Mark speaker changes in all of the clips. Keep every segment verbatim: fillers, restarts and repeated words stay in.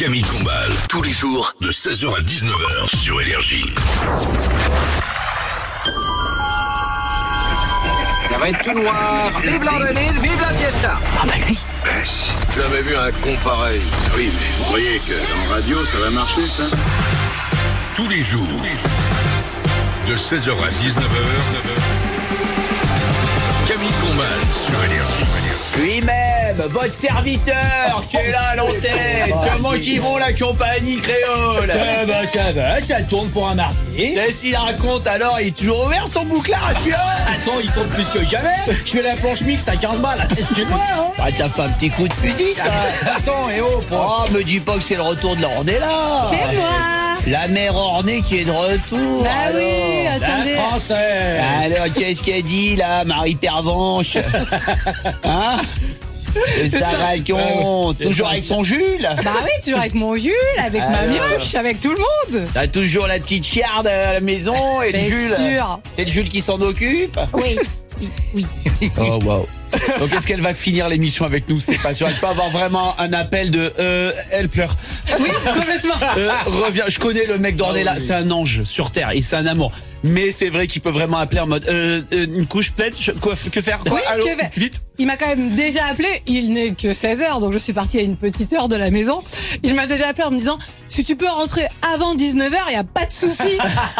Speaker 1: Camille Combal, tous les jours de seize heures à dix-neuf heures sur Énergie.
Speaker 2: Ça va être tout noir. Vive l'an deux mille, vive la fiesta.
Speaker 3: Ah bah lui.
Speaker 4: J'ai jamais vu un con pareil.
Speaker 5: Oui, mais vous croyez que dans radio, ça va marcher, ça?
Speaker 1: Tous les jours, de seize heures à dix-neuf heures, Camille Combal sur Énergie.
Speaker 3: Lui-même, votre serviteur qui est là à l'antenne. Comment ils vont la compagnie créole?
Speaker 6: Ça va, ça va, ça tourne pour un mardi.
Speaker 3: Qu'est-ce qu'il raconte alors? Il est toujours ouvert son bouclard, celui-là?
Speaker 6: Attends, il tourne plus que jamais. Je fais la planche mixte à quinze balles. Excuse-moi, hein.
Speaker 3: Ah, t'as fait un petit coup de fusil, toi.
Speaker 6: Attends, et oh,
Speaker 3: Oh, me dis pas que c'est le retour de l'Ornée, là.
Speaker 7: C'est moi.
Speaker 3: La mère Ornée qui est de retour.
Speaker 7: Bah
Speaker 3: alors.
Speaker 7: oui, attendez.
Speaker 6: la française.
Speaker 3: Alors, qu'est-ce qu'elle dit, là, Marie Pervenche? Hein? Et ça raconte.
Speaker 6: Ouais,
Speaker 3: Toujours
Speaker 6: ouais.
Speaker 3: avec son Jules.
Speaker 7: Bah oui, toujours avec mon Jules, avec ma
Speaker 3: Alors.
Speaker 7: mioche, avec tout le monde.
Speaker 3: T'as toujours la petite chiarde à la maison et le
Speaker 7: Bien
Speaker 3: Jules.
Speaker 7: sûr.
Speaker 3: C'est le Jules qui s'en occupe.
Speaker 7: Oui, oui, oui.
Speaker 3: Oh wow. Donc est-ce qu'elle va finir l'émission avec nous? C'est pas sûr. Elle peut avoir vraiment un appel de euh, elle pleure.
Speaker 7: Oui, complètement.
Speaker 3: Euh, reviens. Je connais le mec d'Ornella. C'est un ange sur terre et c'est un amour. Mais c'est vrai qu'il peut vraiment appeler en mode euh, euh, une couche peut-être. Je- Quoi, que faire? Quoi?
Speaker 7: Oui,
Speaker 3: Allô?
Speaker 7: que faire
Speaker 3: Vite.
Speaker 7: Il m'a quand même déjà appelé, il n'est que seize heures, donc je suis partie à une petite heure de la maison. Il m'a déjà appelé en me disant, si tu peux rentrer avant dix-neuf heures, il n'y a pas de souci.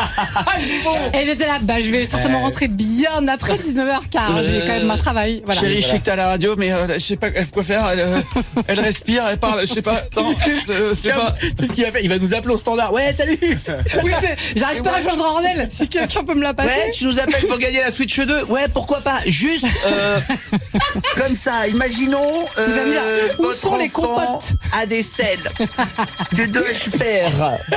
Speaker 7: Et j'étais là, bah je vais certainement rentrer bien après dix-neuf heures, car
Speaker 3: Euh,
Speaker 7: j'ai quand même un travail. Voilà.
Speaker 3: Chérie, je sais que t'es à la radio, mais euh, je sais pas quoi faire. Elle, euh, elle respire, elle parle, je sais pas. Attends, euh, c'est pas.
Speaker 6: C'est ce qu'il va faire. Il va nous appeler au standard. Ouais, salut.
Speaker 7: Oui, c'est- j'arrive pas à joindre Ornel, si quelqu'un peut me la passer.
Speaker 3: Ouais, tu nous appelles pour gagner la Switch deux. Ouais, pourquoi pas. Juste euh, comme ça, imaginons euh,
Speaker 7: Il va me dire, où
Speaker 3: votre
Speaker 7: sont les
Speaker 3: enfant
Speaker 7: compotes
Speaker 3: à des selles. Que dois-je faire?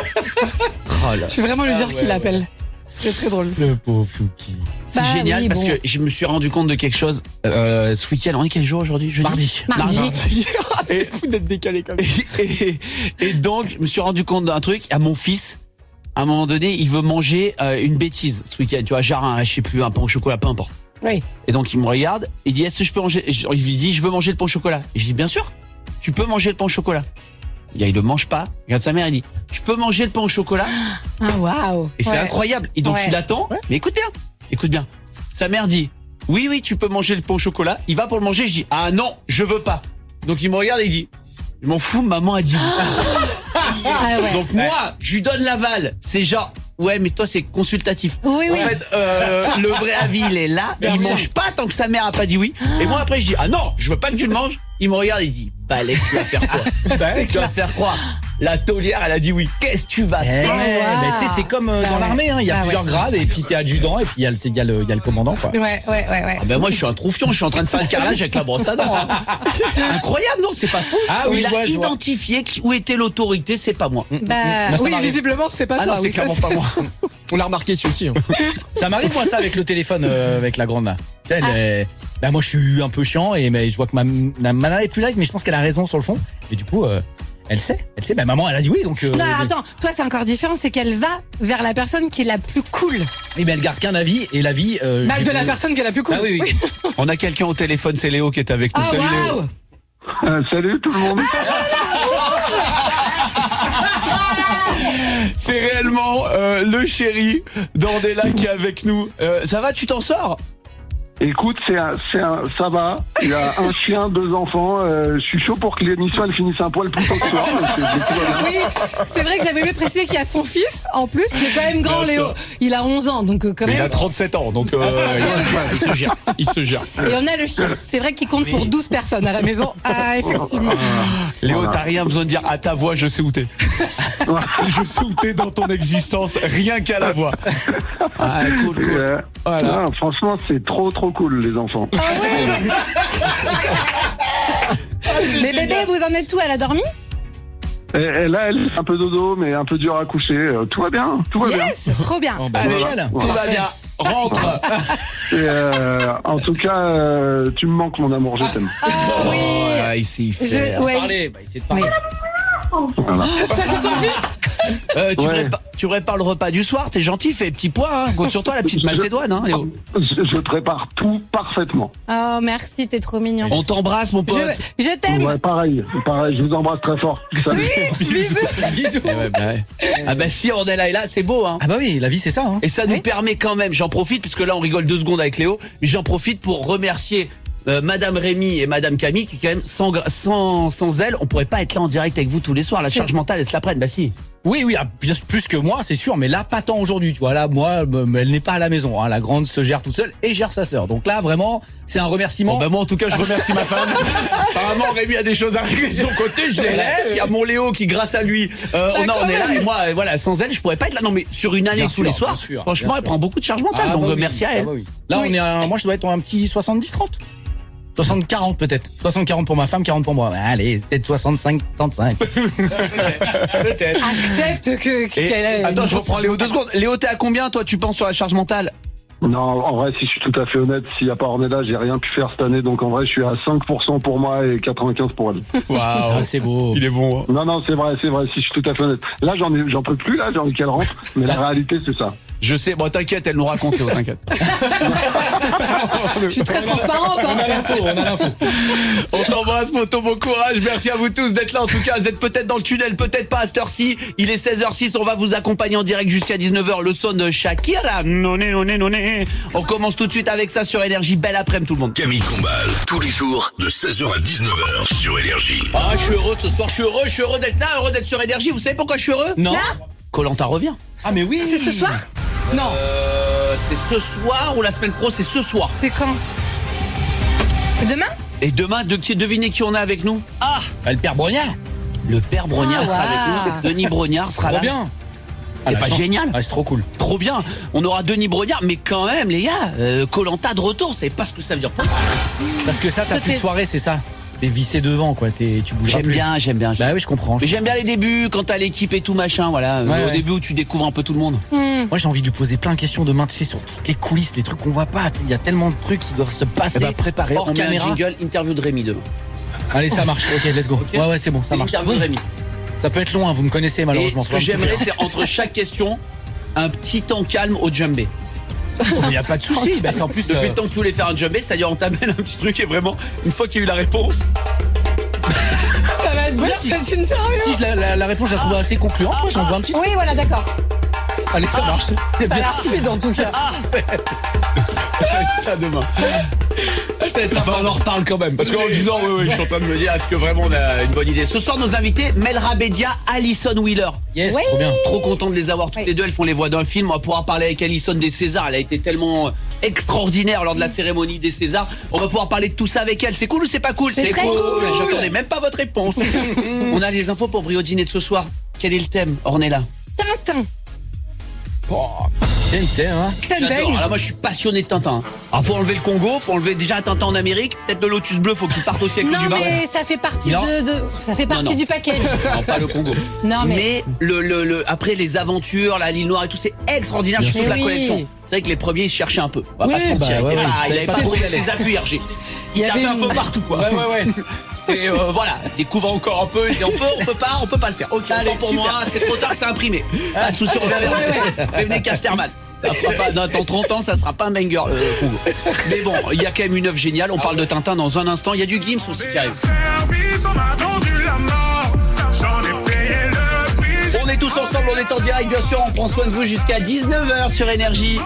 Speaker 3: Oh là.
Speaker 7: Je vais vraiment lui dire
Speaker 6: Ah ouais,
Speaker 7: qu'il
Speaker 6: ouais.
Speaker 7: appelle. Ce serait très drôle.
Speaker 6: Le pauvre Fouki.
Speaker 3: C'est
Speaker 7: Bah
Speaker 3: génial
Speaker 7: oui,
Speaker 3: parce
Speaker 7: bon.
Speaker 3: que je me suis rendu compte de quelque chose euh, ce week-end. On est quel jour aujourd'hui? Jeudi.
Speaker 6: Mardi.
Speaker 7: Mardi.
Speaker 6: C'est fou d'être décalé comme ça.
Speaker 3: Et, et, et donc, je me suis rendu compte d'un truc. À mon fils, à un moment donné, il veut manger euh, une bêtise ce week-end. Tu vois, genre, un, je sais plus, un pain au chocolat, peu importe.
Speaker 7: Oui.
Speaker 3: Et donc, il me regarde. Il dit, est-ce que je peux manger? Il me dit, je veux manger le pain au chocolat. Et je dis, bien sûr, tu peux manger le pain au chocolat. Il le mange pas. Il regarde sa mère, il dit, je peux manger le pain au chocolat?
Speaker 7: Ah, waouh.
Speaker 3: Et c'est
Speaker 7: Ouais.
Speaker 3: incroyable. Et donc,
Speaker 7: Ouais.
Speaker 3: il attend. Mais écoute bien. Écoute bien. Sa mère dit, oui, oui, tu peux manger le pain au chocolat. Il va pour le manger. Je dis, ah non, je veux pas. Donc, il me regarde et il dit, je m'en fous, maman a dit oui.
Speaker 7: Ah ouais.
Speaker 3: Donc, moi, je lui donne l'aval. C'est genre, ouais, mais toi, c'est consultatif.
Speaker 7: Oui, oui.
Speaker 3: En fait, euh, le vrai avis, il est là.
Speaker 6: Bien
Speaker 3: il
Speaker 6: sûr.
Speaker 3: mange pas tant que sa mère a pas dit oui. Et moi, après, je dis, ah non, je veux pas que tu le manges. Il me regarde et il dit, balai, tu vas faire quoi? Tu vas faire quoi? La taulière, elle a dit oui. Qu'est-ce que tu vas
Speaker 6: Eh
Speaker 3: faire?
Speaker 6: ouais,
Speaker 7: wow.
Speaker 6: mais tu sais, c'est comme euh,
Speaker 7: Bah
Speaker 6: dans
Speaker 7: ouais.
Speaker 6: l'armée, hein. Il y a
Speaker 7: Bah
Speaker 6: plusieurs
Speaker 7: ouais.
Speaker 6: grades et puis t'es adjudant et puis il y a le, il y a le, il y a le commandant, quoi.
Speaker 7: Ouais, ouais, ouais, ouais.
Speaker 3: Ah ben moi je suis un troufion, je suis en train de faire le carrelage avec la brosse à dents. Hein. Incroyable, non, c'est pas fou.
Speaker 6: Ah oui,
Speaker 3: Il
Speaker 6: je
Speaker 3: a
Speaker 6: vois, je vois.
Speaker 3: identifié qui- où était l'autorité, c'est pas moi.
Speaker 7: Bah,
Speaker 6: Moi, ça
Speaker 7: oui,
Speaker 6: m'arrive.
Speaker 7: visiblement, c'est pas
Speaker 3: Ah
Speaker 7: toi.
Speaker 3: non, c'est
Speaker 7: oui, ça,
Speaker 3: clairement pas moi.
Speaker 6: On l'a remarqué celui aussi. Hein. Ça m'arrive moi ça avec le téléphone euh, avec la grande main. Elle,
Speaker 7: Ah.
Speaker 6: est- bah moi je suis un peu chiant et mais je vois que ma, ma nana est plus live mais je pense qu'elle a raison sur le fond. Et du coup euh, elle sait, elle sait. Bah maman elle a dit oui donc. Euh,
Speaker 7: Non,
Speaker 6: mais-
Speaker 7: attends, toi c'est encore différent, c'est qu'elle va vers la personne qui est la plus cool.
Speaker 6: Eh ben elle garde qu'un avis et l'avis. Euh,
Speaker 7: Bah,
Speaker 6: j'ai
Speaker 7: de la
Speaker 6: pas-
Speaker 7: personne qui est la plus cool.
Speaker 6: Ah oui oui.
Speaker 3: On a quelqu'un au téléphone, c'est Léo qui est avec nous.
Speaker 7: Ah,
Speaker 3: Salut Léo.
Speaker 7: waouh.
Speaker 5: Euh, salut tout le monde.
Speaker 3: C'est réellement euh, le chéri d'Ornella qui est avec nous. Euh, ça va, tu t'en sors?
Speaker 5: Écoute, c'est un, c'est un, ça va. Il y a un chien, deux enfants. Euh, je suis chaud pour que l'émission elle finisse un poil plus tôt ce soir. mais c'est- c'est tout va bien.
Speaker 7: Oui, c'est vrai que j'avais oublié de préciser qu'il y a son fils, en plus, qui est quand même grand,
Speaker 3: Bien
Speaker 7: Léo.
Speaker 3: sûr.
Speaker 7: Il a onze ans, donc euh, quand
Speaker 3: Il
Speaker 7: même.
Speaker 3: a trente-sept ans, donc euh, il se gère. Il se gère.
Speaker 7: Et on a le chien. C'est vrai qu'il compte pour douze personnes à la maison. Ah, effectivement.
Speaker 3: Léo,
Speaker 5: Voilà.
Speaker 3: t'as rien besoin de dire à ta voix, je sais où t'es. Je sais où t'es dans ton existence, rien qu'à la voix. Ah, cool,
Speaker 5: Et,
Speaker 3: cool.
Speaker 5: euh,
Speaker 3: Voilà.
Speaker 5: non, franchement, c'est trop trop cool les enfants.
Speaker 7: Mais bébé, vous en êtes où? Elle a dormi?
Speaker 5: Et, et là, elle est un peu dodo, mais un peu dur à coucher. Euh, tout va bien, tout va bien.
Speaker 7: Yes, trop bien.
Speaker 6: Oh, bah,
Speaker 3: Allez,
Speaker 6: nickel.
Speaker 3: tout va bien. Rentre.
Speaker 5: Et, euh, en tout cas, euh, tu me manques, mon amour, je t'aime.
Speaker 7: Ah oui.
Speaker 3: Oh, là, il sait y faire.
Speaker 7: Je, ouais.
Speaker 6: Parler, bah essayer de parler.
Speaker 7: Oui.
Speaker 5: Voilà.
Speaker 7: Ça, c'est son fils?
Speaker 3: Euh, tu,
Speaker 5: Ouais.
Speaker 3: prépares, tu prépares le repas du soir, t'es gentil, fais petit pois, hein. Compte sur toi, la petite Macédoine, hein, Léo.
Speaker 5: Je, je prépare tout parfaitement.
Speaker 7: Oh, merci, t'es trop mignon.
Speaker 3: On t'embrasse, mon pote.
Speaker 7: Je, je t'aime.
Speaker 5: Ouais, pareil, pareil, je vous embrasse très fort. Salut.
Speaker 7: Bisous.
Speaker 6: Bisous.
Speaker 3: Eh ouais, bah ouais. Ah bah si Ornella est là, c'est beau, hein.
Speaker 6: Ah bah oui, la vie c'est ça. Hein.
Speaker 3: Et ça nous
Speaker 7: Oui.
Speaker 3: permet quand même, j'en profite, puisque là on rigole deux secondes avec Léo, mais j'en profite pour remercier euh, Madame Rémi et Madame Camille, qui quand même, sans, gra- sans, sans elles, on pourrait pas être là en direct avec vous tous les soirs. La
Speaker 7: C'est-
Speaker 3: charge mentale, elle se la prenne, bah si.
Speaker 6: Oui, oui, ah, bien plus que moi, c'est sûr, mais là, pas tant aujourd'hui, tu vois. Là, moi, me- elle n'est pas à la maison. Hein. La grande se gère toute seule et gère sa sœur. Donc là, vraiment, c'est un remerciement.
Speaker 3: Bon bah moi en tout cas je remercie ma femme. Apparemment Rémi a des choses à régler de son côté, je les laisse. Il y a mon Léo qui grâce à lui, euh, on, a,
Speaker 7: Bah,
Speaker 3: on est
Speaker 7: quand
Speaker 3: là
Speaker 7: même.
Speaker 3: et moi euh, voilà, sans elle je pourrais pas être là. Non mais sur une année
Speaker 6: Bien
Speaker 3: tous
Speaker 6: sûr,
Speaker 3: les soirs,
Speaker 6: bien sûr,
Speaker 3: franchement
Speaker 6: bien
Speaker 3: elle
Speaker 6: sûr.
Speaker 3: prend beaucoup de charge mentale,
Speaker 6: Ah,
Speaker 3: donc
Speaker 6: bah
Speaker 3: euh,
Speaker 6: oui,
Speaker 3: merci à
Speaker 6: ah
Speaker 3: elle.
Speaker 6: bah oui. Là,
Speaker 7: Oui.
Speaker 6: on est à, moi, je dois être un petit soixante-dix trente. soixante quarante peut-être. soixante quarante pour ma femme, quarante pour moi. Allez, peut-être soixante-cinq trente-cinq. Peut-être.
Speaker 7: Accepte que,
Speaker 3: Et-
Speaker 7: qu'elle a
Speaker 3: attends,
Speaker 7: une
Speaker 3: je reprends Léo deux secondes. Léo, t'es à combien toi tu penses sur la charge mentale?
Speaker 5: Non, en vrai, si je suis tout à fait honnête, s'il n'y a pas Ornella, j'ai rien pu faire cette année. Donc en vrai, je suis à cinq pour cent pour moi et quatre-vingt-quinze pour elle.
Speaker 6: Ah, c'est beau.
Speaker 3: est bon.
Speaker 5: Non, non, c'est vrai, c'est vrai, si je suis tout à fait honnête. Là, j'en ai, j'en peux plus, là, j'ai envie qu'elle rentre. Mais la réalité, c'est ça.
Speaker 3: Je sais, bon t'inquiète, elle nous raconte Léo, t'inquiète.
Speaker 7: Je suis très transparente.
Speaker 6: On a
Speaker 7: Hein.
Speaker 6: l'info, on a l'info.
Speaker 3: On t'embrasse, Poto, bon courage. Merci à vous tous d'être là. En tout cas, vous êtes peut-être dans le tunnel, peut-être pas à cette heure-ci. Il est seize heures six. On va vous accompagner en direct jusqu'à dix-neuf heures. Le son de Shakira. Noné, noné, noné. On commence tout de suite avec ça sur Énergie. Belle après-midi, tout le monde.
Speaker 1: Camille Combal, tous les jours, de seize heures à dix-neuf heures sur Énergie.
Speaker 3: Ah, je suis heureux ce soir. Je suis heureux. Je suis heureux d'être là, heureux d'être sur Énergie. Vous savez pourquoi je suis heureux?
Speaker 6: Non.
Speaker 3: Koh-Lanta revient.
Speaker 6: Ah, mais oui.
Speaker 7: C'est ce soir? Non.
Speaker 3: Euh, c'est ce soir ou la semaine pro? C'est ce soir.
Speaker 7: C'est quand? Demain?
Speaker 3: Et demain, de, qui- devinez qui on a avec nous? Ah,
Speaker 6: Ah, le père Brognard.
Speaker 3: le père Brognard
Speaker 7: Ah,
Speaker 3: sera
Speaker 7: waouh.
Speaker 3: avec nous. Denis Brognard sera
Speaker 6: Trop
Speaker 3: là.
Speaker 6: bien.
Speaker 3: C'est
Speaker 6: la
Speaker 3: pas
Speaker 6: chance.
Speaker 3: génial?
Speaker 6: Ouais, c'est trop cool.
Speaker 3: Trop bien. On aura Denis Brognard, mais quand même, les gars, euh, Koh-Lanta de retour, c'est pas ce que ça veut dire.
Speaker 6: Parce que ça, t'as
Speaker 7: Toi,
Speaker 6: plus de
Speaker 7: t'es-
Speaker 6: soirée, c'est ça. T'es vissé devant, quoi. T'es, tu bouges
Speaker 3: J'aime
Speaker 6: plus.
Speaker 3: bien, j'aime bien.
Speaker 6: Bah oui, je comprends.
Speaker 3: Mais j'aime bien les débuts, quand t'as l'équipe et tout machin, voilà.
Speaker 6: Ouais,
Speaker 3: Au
Speaker 6: ouais.
Speaker 3: début où tu découvres un peu tout le monde.
Speaker 6: Moi, j'ai envie de lui poser plein de questions demain, tu sais, sur toutes les coulisses, les trucs qu'on voit pas. Il y a tellement de trucs qui doivent se passer.
Speaker 3: Eh ben, préparé,
Speaker 6: hors
Speaker 3: on met un
Speaker 6: caméra.
Speaker 3: jingle, interview de Rémi demain.
Speaker 6: Allez, ça marche. Ok, let's go. Ouais, ouais, c'est bon, ça marche.
Speaker 3: Interview de Rémi.
Speaker 6: Ça peut être long, hein, vous me connaissez
Speaker 3: Et
Speaker 6: malheureusement.
Speaker 3: ce que j'aimerais, c'est entre chaque question, un petit temps calme au djembé.
Speaker 6: Il n'y a pas de souci. Bah, c'est en plus.
Speaker 3: Depuis
Speaker 6: euh,
Speaker 3: le temps que tu voulais faire un djembé, c'est-à-dire on t'amène un petit truc et vraiment, une fois qu'il y a eu la réponse,
Speaker 7: Ça va être bien
Speaker 6: si-
Speaker 7: cette interview.
Speaker 6: Si je la, la- la réponse, je la trouve assez concluante, toi, j'en vois un petit truc.
Speaker 7: Oui, voilà, d'accord.
Speaker 6: Allez, ça marche.
Speaker 7: Ça a l'air fluide en tout cas.
Speaker 3: ça demain. Enfin, on en reparle quand même. Parce qu'en disant, oui, oui, je suis en train de me dire, est-ce que vraiment on a une bonne idée? Ce soir, nos invités, Melra Bedia, Alison Wheeler.
Speaker 6: Yes,
Speaker 7: Oui.
Speaker 6: trop bien.
Speaker 3: Trop content de les avoir toutes
Speaker 7: Oui.
Speaker 3: les deux. Elles font les voix d'un film. On va pouvoir parler avec Alison des Césars. Elle a été tellement extraordinaire lors de la cérémonie des Césars. On va pouvoir parler de tout ça avec elle. C'est cool ou c'est pas cool?
Speaker 7: C'est très cool.
Speaker 3: J'attendais même pas votre réponse. On a les infos pour Brio Dîner de ce soir. Quel est le thème, Ornella?
Speaker 7: Tintin.
Speaker 6: Oh, Tintin, hein.
Speaker 3: J'adore.
Speaker 7: Tintin.
Speaker 3: Alors moi je suis passionné de Tintin. Alors faut enlever le Congo, faut enlever déjà Tintin en Amérique, peut-être le Lotus Bleu, faut qu'il parte aussi avec
Speaker 7: Non,
Speaker 3: le Dubaï.
Speaker 7: mais ça fait partie
Speaker 6: Non.
Speaker 7: de, de- ça fait partie
Speaker 3: Non, non.
Speaker 7: du package.
Speaker 3: Non, pas le Congo.
Speaker 7: Non, mais-
Speaker 3: le, le, le- après les aventures, la l'île noire et tout, c'est extraordinaire. Je trouve
Speaker 7: sûr.
Speaker 3: la
Speaker 7: Oui.
Speaker 3: collection. C'est vrai que les premiers ils se cherchaient un peu. On va
Speaker 6: Oui,
Speaker 3: pas se mentir.
Speaker 6: bah,
Speaker 3: Il était
Speaker 6: ouais,
Speaker 3: pas-
Speaker 6: ouais,
Speaker 3: il
Speaker 6: c'est
Speaker 3: avait
Speaker 6: pas
Speaker 3: pas
Speaker 6: trop
Speaker 3: trouvé
Speaker 6: y aller.
Speaker 3: ses appuis R G.
Speaker 7: Il
Speaker 3: Il
Speaker 7: y avait
Speaker 3: tapait un
Speaker 7: une-
Speaker 3: peu partout quoi.
Speaker 6: Ouais, ouais, ouais.
Speaker 3: Et euh, voilà, découvre encore un peu. Il dit on peut, on peut pas, on peut pas le faire. Ok,
Speaker 6: Allez,
Speaker 3: autant pour
Speaker 6: super.
Speaker 3: moi, c'est trop tard, c'est imprimé. Pas de soucis, on verra. Prévenez Casterman. Ça fera pas- Dans dans trente ans, ça sera pas un banger, euh, Congo. Mais bon, il y a quand même une œuvre géniale. On parle de Tintin dans un instant. Il y a du Gims aussi qui arrive. On est tous ensemble, on est en direct, bien sûr. On prend soin de vous jusqu'à dix-neuf heures sur Énergie.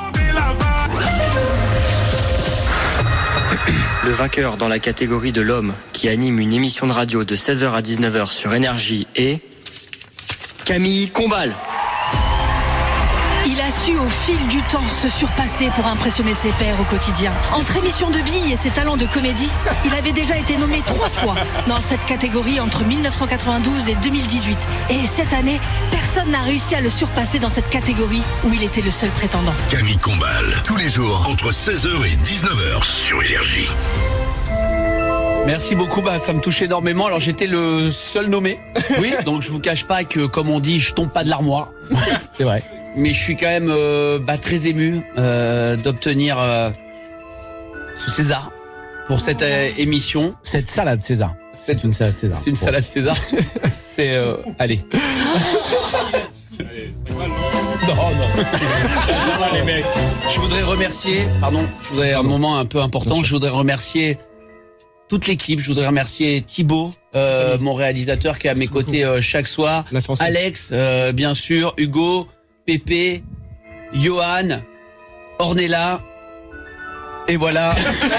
Speaker 8: Le vainqueur dans la catégorie de l'homme qui anime une émission de radio de seize heures à dix-neuf heures sur Énergie est Camille Combal.
Speaker 9: Il a su au fil du temps se surpasser pour impressionner ses pairs au quotidien. Entre émissions de billes et ses talents de comédie, il avait déjà été nommé trois fois dans cette catégorie entre mille neuf cent quatre-vingt-douze et deux mille dix-huit. Et cette année, personne n'a réussi à le surpasser dans cette catégorie où il était le seul prétendant.
Speaker 1: Camille Combal, tous les jours, entre seize heures et dix-neuf heures sur Énergie.
Speaker 3: Merci beaucoup, bah ça me touche énormément. Alors j'étais le seul nommé. Oui, donc je vous cache pas que comme on dit, je tombe pas de l'armoire.
Speaker 6: C'est vrai.
Speaker 3: Mais je suis quand même euh, bah, très ému euh, d'obtenir euh, ce César pour cette euh, émission.
Speaker 6: Cette salade César. C'est une salade César.
Speaker 3: C'est une salade César. C'est euh, allez.
Speaker 6: Non, non. Ça va, les mecs.
Speaker 3: Je voudrais remercier, pardon, je voudrais un moment un peu important, je voudrais remercier toute l'équipe, je voudrais remercier Thibaut, euh, mon réalisateur qui est à mes côtés euh, chaque soir, Alex, euh, bien sûr, Hugo, Pépé, Johan, Ornella, et voilà.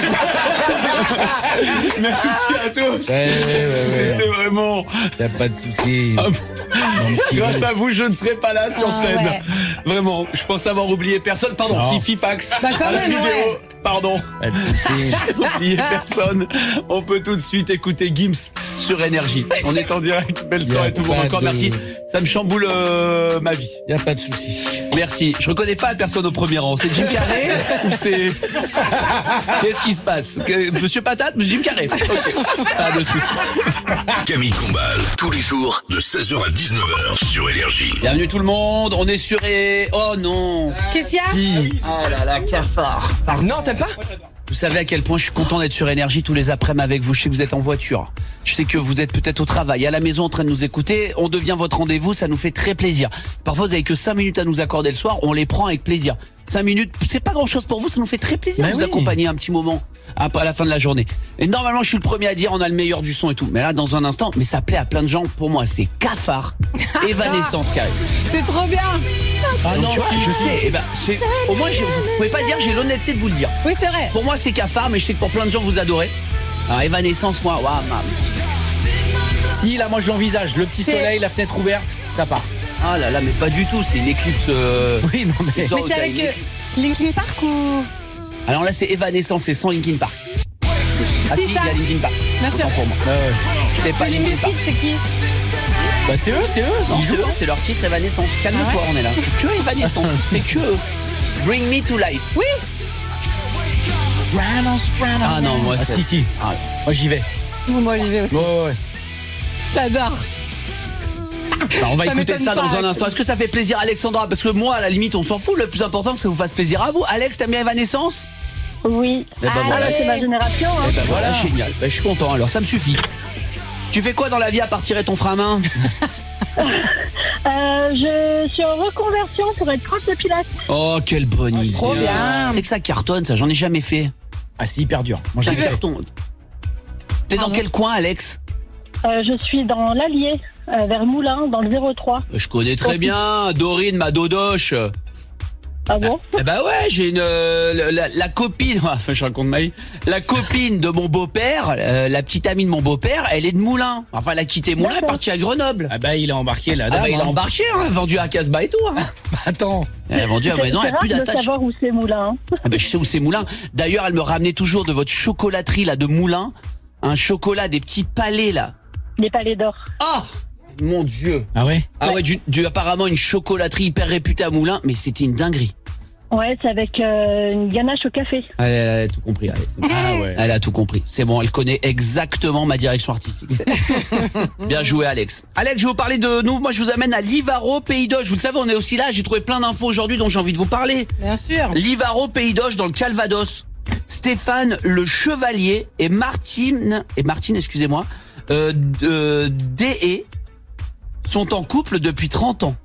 Speaker 3: Merci à tous.
Speaker 6: Ouais, ouais, ouais,
Speaker 3: C'était
Speaker 6: ouais.
Speaker 3: vraiment...
Speaker 6: Y'a pas de souci.
Speaker 3: Ah bon. Grâce à vous, je ne serai pas là sur
Speaker 7: Ah,
Speaker 3: scène.
Speaker 7: ouais.
Speaker 3: Vraiment, je pense avoir oublié personne. Pardon,
Speaker 6: Non.
Speaker 3: si Fifax.
Speaker 7: Bah, quand
Speaker 3: à la
Speaker 7: même,
Speaker 3: vidéo.
Speaker 7: ouais.
Speaker 3: Pardon.
Speaker 6: Pas de souci.
Speaker 3: J'ai oublié personne. On peut tout de suite écouter Gims sur Énergie. On est en direct. Belle
Speaker 6: Y a
Speaker 3: soirée tout le monde.
Speaker 6: pas
Speaker 3: Encore
Speaker 6: de-
Speaker 3: merci. Ça me chamboule euh, ma vie.
Speaker 6: Y'a pas de souci.
Speaker 3: Merci. Je reconnais pas la personne au premier rang. C'est Jim Carrey ou c'est... Qu'est-ce qui se passe? Que- Monsieur Patate? Jim Carrey. Ok. Pas de souci.
Speaker 1: Camille Combal, tous les jours de seize heures à dix-neuf heures sur Énergie.
Speaker 3: Bienvenue tout le monde. On est sur... é- Oh non.
Speaker 7: Qu'est-ce qu'il y a?
Speaker 3: Oh là là, cafard.
Speaker 10: Non, t'aimes pas?
Speaker 3: Vous savez à quel point je suis content d'être sur Énergie tous les après-midi avec vous. Je sais que vous êtes en voiture. Je sais que vous êtes peut-être au travail, à la maison en train de nous écouter. On devient votre rendez-vous, ça nous fait très plaisir. Parfois vous avez que cinq minutes à nous accorder le soir, on les prend avec plaisir. cinq minutes, c'est pas grand-chose pour vous, ça nous fait très plaisir
Speaker 6: Bah
Speaker 3: de vous
Speaker 6: oui.
Speaker 3: accompagner un petit moment après à la fin de la journée. Et normalement je suis le premier à dire on a le meilleur du son et tout. Mais là dans un instant, mais ça plaît à plein de gens. Pour moi c'est Cafard, Evanescence qui arrive.
Speaker 7: C'est trop bien.
Speaker 6: Ah
Speaker 3: Donc,
Speaker 6: non,
Speaker 3: tu vois,
Speaker 6: si,
Speaker 3: je
Speaker 6: si.
Speaker 3: sais, eh ben, c'est, au moins je, vous pouvez pas dire, j'ai l'honnêteté de vous le dire.
Speaker 7: Oui, c'est vrai.
Speaker 3: Pour moi, c'est Cafard, mais je sais que pour plein de gens, vous adorez. Alors, Evanescence, moi, waouh, mam.
Speaker 6: Si, là, moi, je l'envisage. Le petit
Speaker 7: C'est-
Speaker 6: soleil, la fenêtre ouverte, ça part.
Speaker 3: Ah là là, mais pas du tout, c'est une éclipse. Euh...
Speaker 6: Oui, non, mais.
Speaker 3: qui sort
Speaker 7: Mais
Speaker 3: au
Speaker 7: c'est
Speaker 3: cas,
Speaker 7: avec
Speaker 3: une
Speaker 7: euh,
Speaker 3: éclipse.
Speaker 7: Linkin Park ou...
Speaker 3: Alors là, c'est Evanescence, c'est sans Linkin Park. Ah
Speaker 7: Si,
Speaker 3: si,
Speaker 7: ça.
Speaker 3: il y a Linkin Park.
Speaker 7: Bien sûr.
Speaker 3: Autant pour moi.
Speaker 6: Ah ouais.
Speaker 3: C'est pas
Speaker 7: C'est
Speaker 3: Linkin
Speaker 7: Limp
Speaker 3: Park.
Speaker 7: Bizkit, c'est qui?
Speaker 6: Bah, c'est eux, c'est eux.
Speaker 3: Non,
Speaker 6: Ils
Speaker 3: c'est
Speaker 6: jouent,
Speaker 3: eux, c'est leur titre Evanescence. Calme-toi,
Speaker 7: Ah ouais
Speaker 3: on est là. C'est que Evanescence. C'est que eux. Bring me to life.
Speaker 7: Oui.
Speaker 3: Ah non, moi
Speaker 6: Ah,
Speaker 3: c'est.
Speaker 6: si, si.
Speaker 3: Ah,
Speaker 6: Moi, j'y vais.
Speaker 7: Moi, j'y vais aussi.
Speaker 6: Ouais, ouais, ouais.
Speaker 7: J'adore.
Speaker 3: bah, on va
Speaker 7: Ça
Speaker 3: écouter
Speaker 7: m'étonne
Speaker 3: ça dans
Speaker 7: pas.
Speaker 3: un instant. Est-ce que ça fait plaisir à Alexandra? Parce que moi, à la limite, on s'en fout. Le plus important, c'est que ça vous fasse plaisir à vous. Alex, t'aimes bien Evanescence?
Speaker 11: Oui.
Speaker 3: Eh ben
Speaker 7: Allez.
Speaker 3: voilà.
Speaker 11: C'est ma génération. Hein.
Speaker 3: Eh ben voilà, génial. Ben, je suis content, alors ça me suffit. Tu fais quoi dans la vie à part tirer ton frein à main?
Speaker 11: Euh, je suis en reconversion pour être prof de pilates.
Speaker 3: Oh, quelle bonne idée.
Speaker 7: trop bien.
Speaker 3: C'est que ça cartonne, ça, j'en ai jamais fait.
Speaker 6: Ah, c'est hyper dur. Moi,
Speaker 3: Ça
Speaker 6: j'ai fait.
Speaker 3: cartonne. T'es dans
Speaker 7: Pardon
Speaker 3: quel coin, Alex?
Speaker 11: Euh, je suis dans l'Allier, euh, vers Moulins, dans le zéro trois.
Speaker 3: Je connais très bien, Dorine, ma dodoche.
Speaker 11: Ah bon?
Speaker 3: Eh ben ouais, j'ai une euh, la, la- la copine, enfin je raconte ma vie, la copine de mon beau-père, euh, la petite amie de mon beau-père, elle est de Moulins. Enfin, elle a quitté Moulins, elle est
Speaker 11: D'accord.
Speaker 3: partie à Grenoble.
Speaker 6: Ah, bah, il a embarqué là.
Speaker 3: Ah bah, il a embarqué, hein, vendu à Casbah et tout. Hein.
Speaker 6: Attends.
Speaker 3: Elle a vendu à
Speaker 11: C'est
Speaker 3: maison,
Speaker 11: c'est
Speaker 3: elle a plus
Speaker 11: rare de
Speaker 3: d'attache.
Speaker 11: savoir où c'est Moulins. Hein.
Speaker 3: Ah ben, je sais où c'est Moulins. D'ailleurs, elle me ramenait toujours de votre chocolaterie là de Moulins, un chocolat des petits palais là.
Speaker 11: Les palais d'or.
Speaker 3: Ah, mon Dieu.
Speaker 6: Ah ouais?
Speaker 3: Ah ouais, du, du- apparemment une chocolaterie hyper réputée à Moulins, mais c'était une dinguerie.
Speaker 11: Ouais, c'est avec euh, une ganache au café.
Speaker 3: Elle, elle a tout compris. Elle, c'est bon.
Speaker 6: Ah ouais.
Speaker 3: Elle a tout compris. C'est bon, elle connaît exactement ma direction artistique. Bien joué, Alex. Alex, je vais vous parler de nous. Moi, je vous amène à Livaro, Pays d'Auge. Vous le savez, on est aussi là. J'ai trouvé plein d'infos aujourd'hui dont j'ai envie de vous parler.
Speaker 7: Bien sûr.
Speaker 3: Livaro, Pays d'Auge, dans le Calvados. Stéphane le Chevalier et Martine, et Martine, excusez-moi, euh, euh, D E sont en couple depuis trente ans.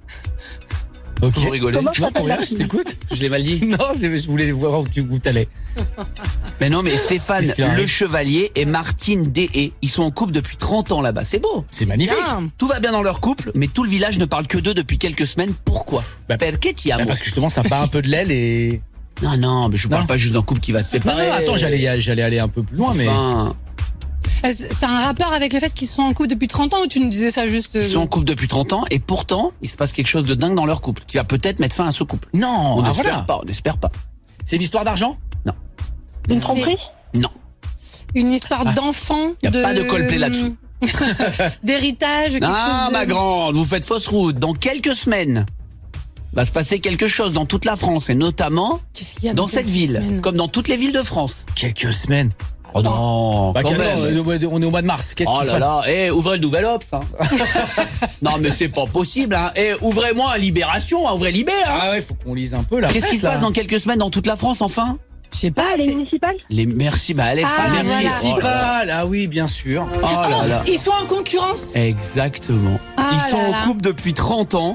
Speaker 6: Ok.
Speaker 3: Vous rigolez?
Speaker 11: Comment
Speaker 6: Non,
Speaker 11: s'appelle
Speaker 6: pour rien,
Speaker 11: la
Speaker 6: je
Speaker 11: fille?
Speaker 6: t'écoute.
Speaker 3: Je l'ai mal dit.
Speaker 6: Non, c'est- je voulais voir où tu où t'allais.
Speaker 3: Mais non, mais Stéphane
Speaker 6: Qu'est-ce qu'il arrive
Speaker 3: le Chevalier et Martine D E, ils sont en couple depuis trente ans là-bas. C'est beau.
Speaker 6: C'est magnifique.
Speaker 7: Bien.
Speaker 3: Tout va bien dans leur couple, mais tout le village ne parle que d'eux depuis quelques semaines. Pourquoi?
Speaker 6: Bah,
Speaker 3: Perché ti amo?
Speaker 6: Bah, parce que justement, ça part un peu de l'aile et.
Speaker 3: Non, non, mais je parle
Speaker 6: Non.
Speaker 3: pas juste d'un couple qui va se
Speaker 6: Non,
Speaker 3: séparer.
Speaker 6: non, attends, j'allais, y- j'allais aller un peu plus loin, mais.
Speaker 3: Enfin,
Speaker 7: Euh, C'est un rapport avec le fait qu'ils sont en couple depuis trente ans ou tu nous disais ça juste euh,
Speaker 3: ils sont en couple depuis trente ans et pourtant, il se passe quelque chose de dingue dans leur couple qui va peut-être mettre fin à ce couple.
Speaker 6: Non,
Speaker 3: On
Speaker 6: ah,
Speaker 3: n'espère
Speaker 6: voilà.
Speaker 3: pas, on n'espère pas.
Speaker 6: C'est une histoire d'argent?
Speaker 11: Une tromperie?
Speaker 3: Non.
Speaker 7: une histoire
Speaker 6: Ah.
Speaker 7: d'enfant?
Speaker 3: Y a
Speaker 7: de...
Speaker 3: pas de Coldplay là-dessous.
Speaker 7: D'héritage, quelque
Speaker 3: Ah,
Speaker 7: chose de...
Speaker 3: ma grande, vous faites fausse route. Dans quelques semaines, va se passer quelque chose dans toute la France et notamment
Speaker 7: Qu'est-ce qu'il y a
Speaker 3: dans cette
Speaker 7: quelques
Speaker 3: ville,
Speaker 7: semaines
Speaker 3: comme dans toutes les villes de France.
Speaker 6: Quelques semaines.
Speaker 3: Oh non,
Speaker 6: Bah,
Speaker 3: quand
Speaker 6: quel-
Speaker 3: même.
Speaker 6: euh, on est au mois de mars. Qu'est-ce
Speaker 3: Oh
Speaker 6: qui se
Speaker 3: là
Speaker 6: passe?
Speaker 3: là, eh, ouvrez le nouvel Obs. Hein. Non, mais c'est pas possible. Hein. Eh, ouvrez-moi un Libération, hein, ouvrez Libé. Hein.
Speaker 6: Ah ouais, faut qu'on lise un peu là.
Speaker 3: Qu'est-ce qui se passe dans quelques semaines dans toute la France, enfin?
Speaker 7: Je sais pas,
Speaker 11: Ah, les
Speaker 7: c'est...
Speaker 11: municipales?
Speaker 3: Les merci, bah Alex,
Speaker 7: Ah,
Speaker 3: merci.
Speaker 7: voilà.
Speaker 3: Oh là là.
Speaker 6: Municipal, ah oui, bien sûr.
Speaker 3: Oh là là.
Speaker 7: Ils sont en concurrence.
Speaker 3: Exactement.
Speaker 7: Ah
Speaker 3: Ils sont
Speaker 7: là
Speaker 3: en
Speaker 7: là.
Speaker 3: couple depuis trente ans.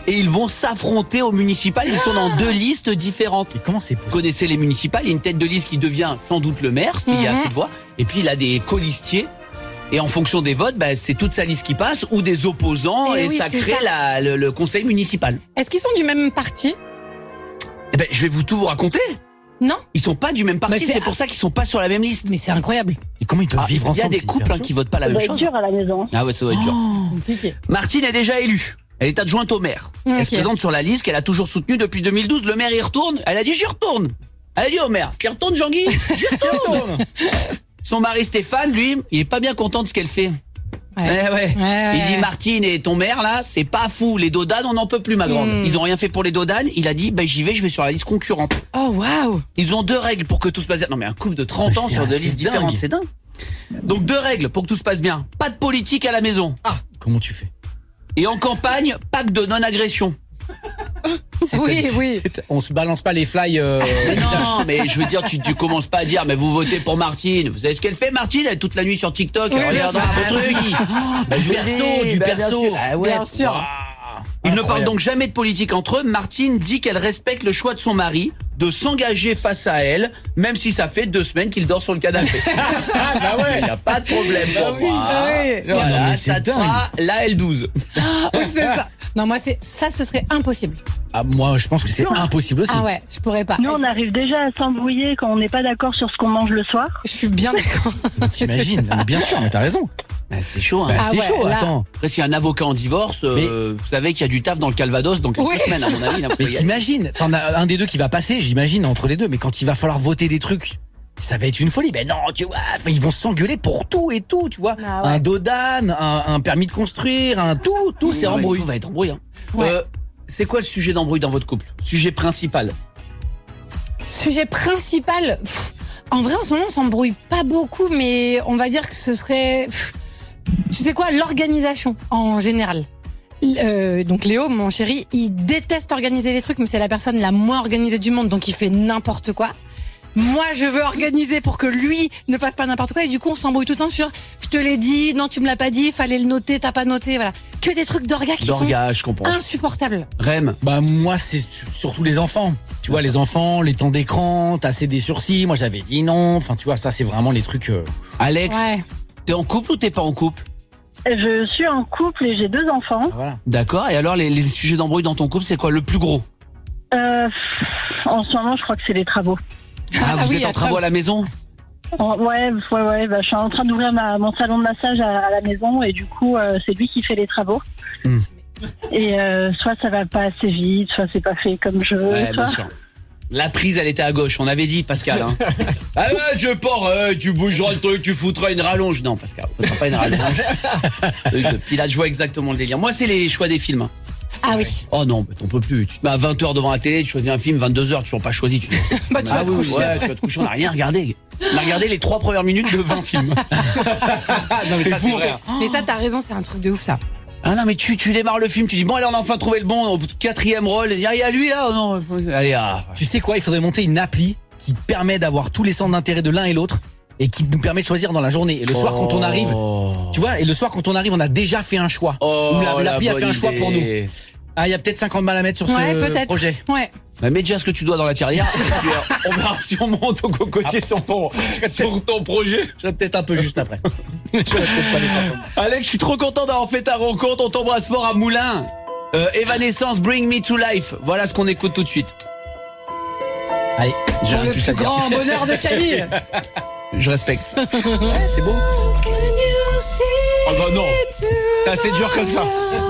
Speaker 3: et ils vont s'affronter au municipal. Ils sont dans deux listes différentes.
Speaker 6: Et comment c'est
Speaker 3: Vous
Speaker 6: possible?
Speaker 3: connaissez les municipales, il y a une tête de liste qui devient sans doute le maire, s'il y a
Speaker 7: Mhm.
Speaker 3: assez de voix, et puis il a des colistiers. Et en fonction des votes, bah, c'est toute sa liste qui passe, ou des opposants,
Speaker 7: Eh
Speaker 3: et
Speaker 7: oui,
Speaker 3: ça
Speaker 7: c'est
Speaker 3: crée
Speaker 7: ça.
Speaker 3: la- le, le conseil municipal.
Speaker 7: Est-ce qu'ils sont du même parti?
Speaker 3: Eh ben, je vais vous tout vous raconter.
Speaker 7: Non?
Speaker 3: Ils sont pas du même
Speaker 7: Mais
Speaker 3: parti,
Speaker 7: c'est-
Speaker 3: c'est pour ça qu'ils sont pas sur la même liste.
Speaker 7: Mais c'est incroyable.
Speaker 6: Et comment ils peuvent
Speaker 3: Ah,
Speaker 6: vivre
Speaker 3: Il y
Speaker 6: ensemble?
Speaker 3: a des
Speaker 6: c'est
Speaker 3: couples
Speaker 6: hyper
Speaker 3: hein,
Speaker 6: chaud.
Speaker 3: qui votent pas la
Speaker 11: Ça
Speaker 3: même
Speaker 11: doit être
Speaker 3: chose.
Speaker 11: dur à la maison.
Speaker 3: Ah ouais, ça doit être dur.
Speaker 7: Compliqué.
Speaker 3: Martine est déjà élue. Elle est adjointe au maire. Elle
Speaker 7: Ok.
Speaker 3: se présente sur la liste qu'elle a toujours soutenue depuis deux mille douze. Le maire y retourne. Elle a dit j'y retourne. Elle a dit au maire, j'y retourne Jean-Guy. J'y retourne. Son mari Stéphane, lui, il est pas bien content de ce qu'elle fait.
Speaker 7: Ouais.
Speaker 3: Eh ouais.
Speaker 7: Ouais,
Speaker 3: Il dit
Speaker 7: ouais.
Speaker 3: Martine et ton maire là, c'est pas fou. Les dodanes, on n'en peut plus ma grande.
Speaker 7: Mm.
Speaker 3: Ils ont rien fait pour les dodanes. Il a dit bah j'y vais, je vais sur la liste concurrente.
Speaker 7: Oh waouh.
Speaker 3: Ils ont deux règles pour que tout se passe bien. Non mais un couple de trente
Speaker 6: Mais
Speaker 3: ans
Speaker 6: c'est
Speaker 3: sur
Speaker 6: un-
Speaker 3: deux
Speaker 6: c'est
Speaker 3: listes
Speaker 6: dingue.
Speaker 3: différentes, c'est dingue. Donc deux règles pour que tout se passe bien. Pas de politique à la maison.
Speaker 6: Ah, comment tu fais?
Speaker 3: Et en campagne, pacte de non-agression.
Speaker 7: Oui, oui.
Speaker 6: C'est- On se balance pas les fly. euh,
Speaker 3: Mais non, mais je veux dire, tu, tu commences pas à dire, mais vous votez pour Martine. Vous savez ce qu'elle fait, Martine? Elle est toute la nuit sur TikTok.
Speaker 7: Oui,
Speaker 3: elle regarde
Speaker 7: bien
Speaker 3: un
Speaker 7: sûr.
Speaker 3: truc.
Speaker 6: Du perso, du
Speaker 3: Bah, bien
Speaker 6: perso.
Speaker 3: sûr. Ah ouais.
Speaker 7: Bien sûr.
Speaker 6: Ah,
Speaker 3: Ils ne
Speaker 6: incroyable.
Speaker 3: parlent donc jamais de politique entre eux. Martine dit qu'elle respecte le choix de son mari de s'engager face à elle, même si ça fait deux semaines qu'il dort sur le canapé.
Speaker 6: Ah bah ouais.
Speaker 3: Il n'y a pas de problème pour moi.
Speaker 7: Ah oui.
Speaker 3: Voilà,
Speaker 6: Non, mais c'est
Speaker 3: ça te
Speaker 6: dingue.
Speaker 3: fera la L douze.
Speaker 7: Oui, c'est ça. Non, moi, c'est ça, ce serait impossible.
Speaker 6: Ah, moi, je pense que c'est impossible aussi.
Speaker 7: Ah ouais, je pourrais pas.
Speaker 11: Nous, on arrive déjà à s'embrouiller quand on n'est pas d'accord sur ce qu'on mange le soir.
Speaker 7: Je suis bien d'accord.
Speaker 6: T'imagines? Non, mais bien sûr, mais t'as raison.
Speaker 3: Bah, c'est chaud, hein.
Speaker 6: Bah,
Speaker 7: Ah
Speaker 6: c'est
Speaker 7: ouais,
Speaker 6: chaud,
Speaker 7: là.
Speaker 6: attends.
Speaker 3: Après, s'il y a un avocat en divorce, euh, vous savez qu'il y a du taf dans le Calvados dans quelques
Speaker 7: Oui.
Speaker 3: semaines, à mon avis. là, vous
Speaker 6: Mais
Speaker 3: pouvez y aller.
Speaker 6: t'imagines, t'en as un des deux qui va passer, j'imagine, entre les deux, mais quand il va falloir voter des trucs, ça va être une folie. Ben non, tu vois, enfin, ils vont s'engueuler pour tout et tout, tu vois.
Speaker 7: Ah ouais.
Speaker 6: Un dodane, un, un permis de construire, un tout, tout, c'est
Speaker 3: Ouais,
Speaker 6: embrouille.
Speaker 3: Tout va être embrouille. hein.
Speaker 7: Ouais.
Speaker 3: Euh, c'est quoi le sujet d'embrouille dans votre couple? Sujet principal.
Speaker 7: Sujet principal. pff, en vrai, en ce moment, on s'embrouille pas beaucoup, mais on va dire que ce serait. pff, tu sais quoi, l'organisation en général. L- euh, donc Léo, mon chéri, il déteste organiser les trucs, mais c'est la personne la moins organisée du monde, donc il fait n'importe quoi. Moi, je veux organiser pour que lui ne fasse pas n'importe quoi, et du coup, on s'embrouille tout le temps sur je te l'ai dit, non, tu me l'as pas dit, fallait le noter, t'as pas noté, voilà. Que des trucs d'orga qui sont
Speaker 3: D'orga, je comprends.
Speaker 7: insupportables.
Speaker 3: Rem.
Speaker 6: Bah moi c'est su- surtout les enfants. Tu vois les enfants, les temps d'écran, t'as assez des sursis. Moi j'avais dit non. Enfin tu vois ça c'est vraiment les trucs. euh,
Speaker 3: Alex,
Speaker 7: Ouais.
Speaker 3: t'es en couple ou t'es pas en couple?
Speaker 11: Je suis en couple et j'ai deux enfants.
Speaker 6: Voilà.
Speaker 3: D'accord. Et alors, les, les sujets d'embrouille dans ton couple, c'est quoi le plus gros?
Speaker 11: Euh, en ce moment, je crois que c'est les travaux.
Speaker 3: Ah, vous
Speaker 7: oui,
Speaker 3: êtes en
Speaker 7: à
Speaker 3: travaux à la maison?
Speaker 11: En- Ouais, ouais, ouais. Bah, je suis en train d'ouvrir ma- mon salon de massage à, à la maison et du coup, euh, c'est lui qui fait les travaux.
Speaker 3: Hmm.
Speaker 11: Et euh, soit ça va pas assez vite, soit c'est pas fait comme je veux.
Speaker 3: Ouais,
Speaker 11: soit...
Speaker 3: bien sûr. La prise, elle était à gauche. On avait dit, Pascal. Hein. Ah ouais, je pars, euh, tu bougeras le truc, tu foutras une rallonge. Non, Pascal, on fera pas une rallonge. Euh, Puis là, je vois exactement le délire. Moi, c'est les choix des films.
Speaker 7: Ah oui.
Speaker 3: Oh non, mais t'en peux plus. Tu te mets à vingt heures devant la télé, tu choisis un film, vingt-deux heures, tu toujours pas choisi. Tu...
Speaker 7: Bah, tu
Speaker 3: Ah
Speaker 7: vas te
Speaker 3: oui,
Speaker 7: coucher
Speaker 3: ouais,
Speaker 7: après.
Speaker 3: tu vas te coucher, on n'a rien regardé. On a regardé les trois premières minutes de vingt films.
Speaker 6: non mais ça c'est vrai.
Speaker 7: Mais ça, t'as raison, c'est un truc de ouf, ça.
Speaker 3: Ah non, mais tu, tu démarres le film, tu dis bon, allez, on a enfin trouvé le bon, au quatrième rôle. Il y a lui là, oh non. Allez, ah.
Speaker 6: Tu sais quoi, il faudrait monter une appli qui permet d'avoir tous les centres d'intérêt de l'un et l'autre et qui nous permet de choisir dans la journée. Et le soir quand on arrive, tu vois, et le soir quand on arrive, on a déjà fait un choix.
Speaker 3: Oh,
Speaker 6: Ou la-
Speaker 3: la
Speaker 6: l'appli a
Speaker 3: bonne
Speaker 6: fait un choix
Speaker 3: idée.
Speaker 6: pour nous. Ah, il y a peut-être cinquante balles à mettre sur
Speaker 7: Ouais,
Speaker 6: ce
Speaker 7: peut-être.
Speaker 6: projet.
Speaker 7: Ouais.
Speaker 3: Bah, mets déjà ce que tu dois dans la tirelire. Puis, euh, on verra si on monte au cocotier sur ton, sur ton projet.
Speaker 6: Je vais peut-être un peu juste après. Je vais peut-être pas les cinquante.
Speaker 3: Alex, je suis trop content d'avoir fait ta rencontre. On t'embrasse fort à Moulins. Euh, Evanescence, Bring Me to Life. Voilà ce qu'on écoute tout de suite.
Speaker 6: Allez, j'ai
Speaker 7: Pour
Speaker 6: rien
Speaker 7: le
Speaker 6: de plus
Speaker 7: plus
Speaker 6: à dire.
Speaker 7: grand bonheur de Camille.
Speaker 3: Je respecte.
Speaker 6: Ouais, c'est beau.
Speaker 3: Oh bah non. C'est assez dur comme ça.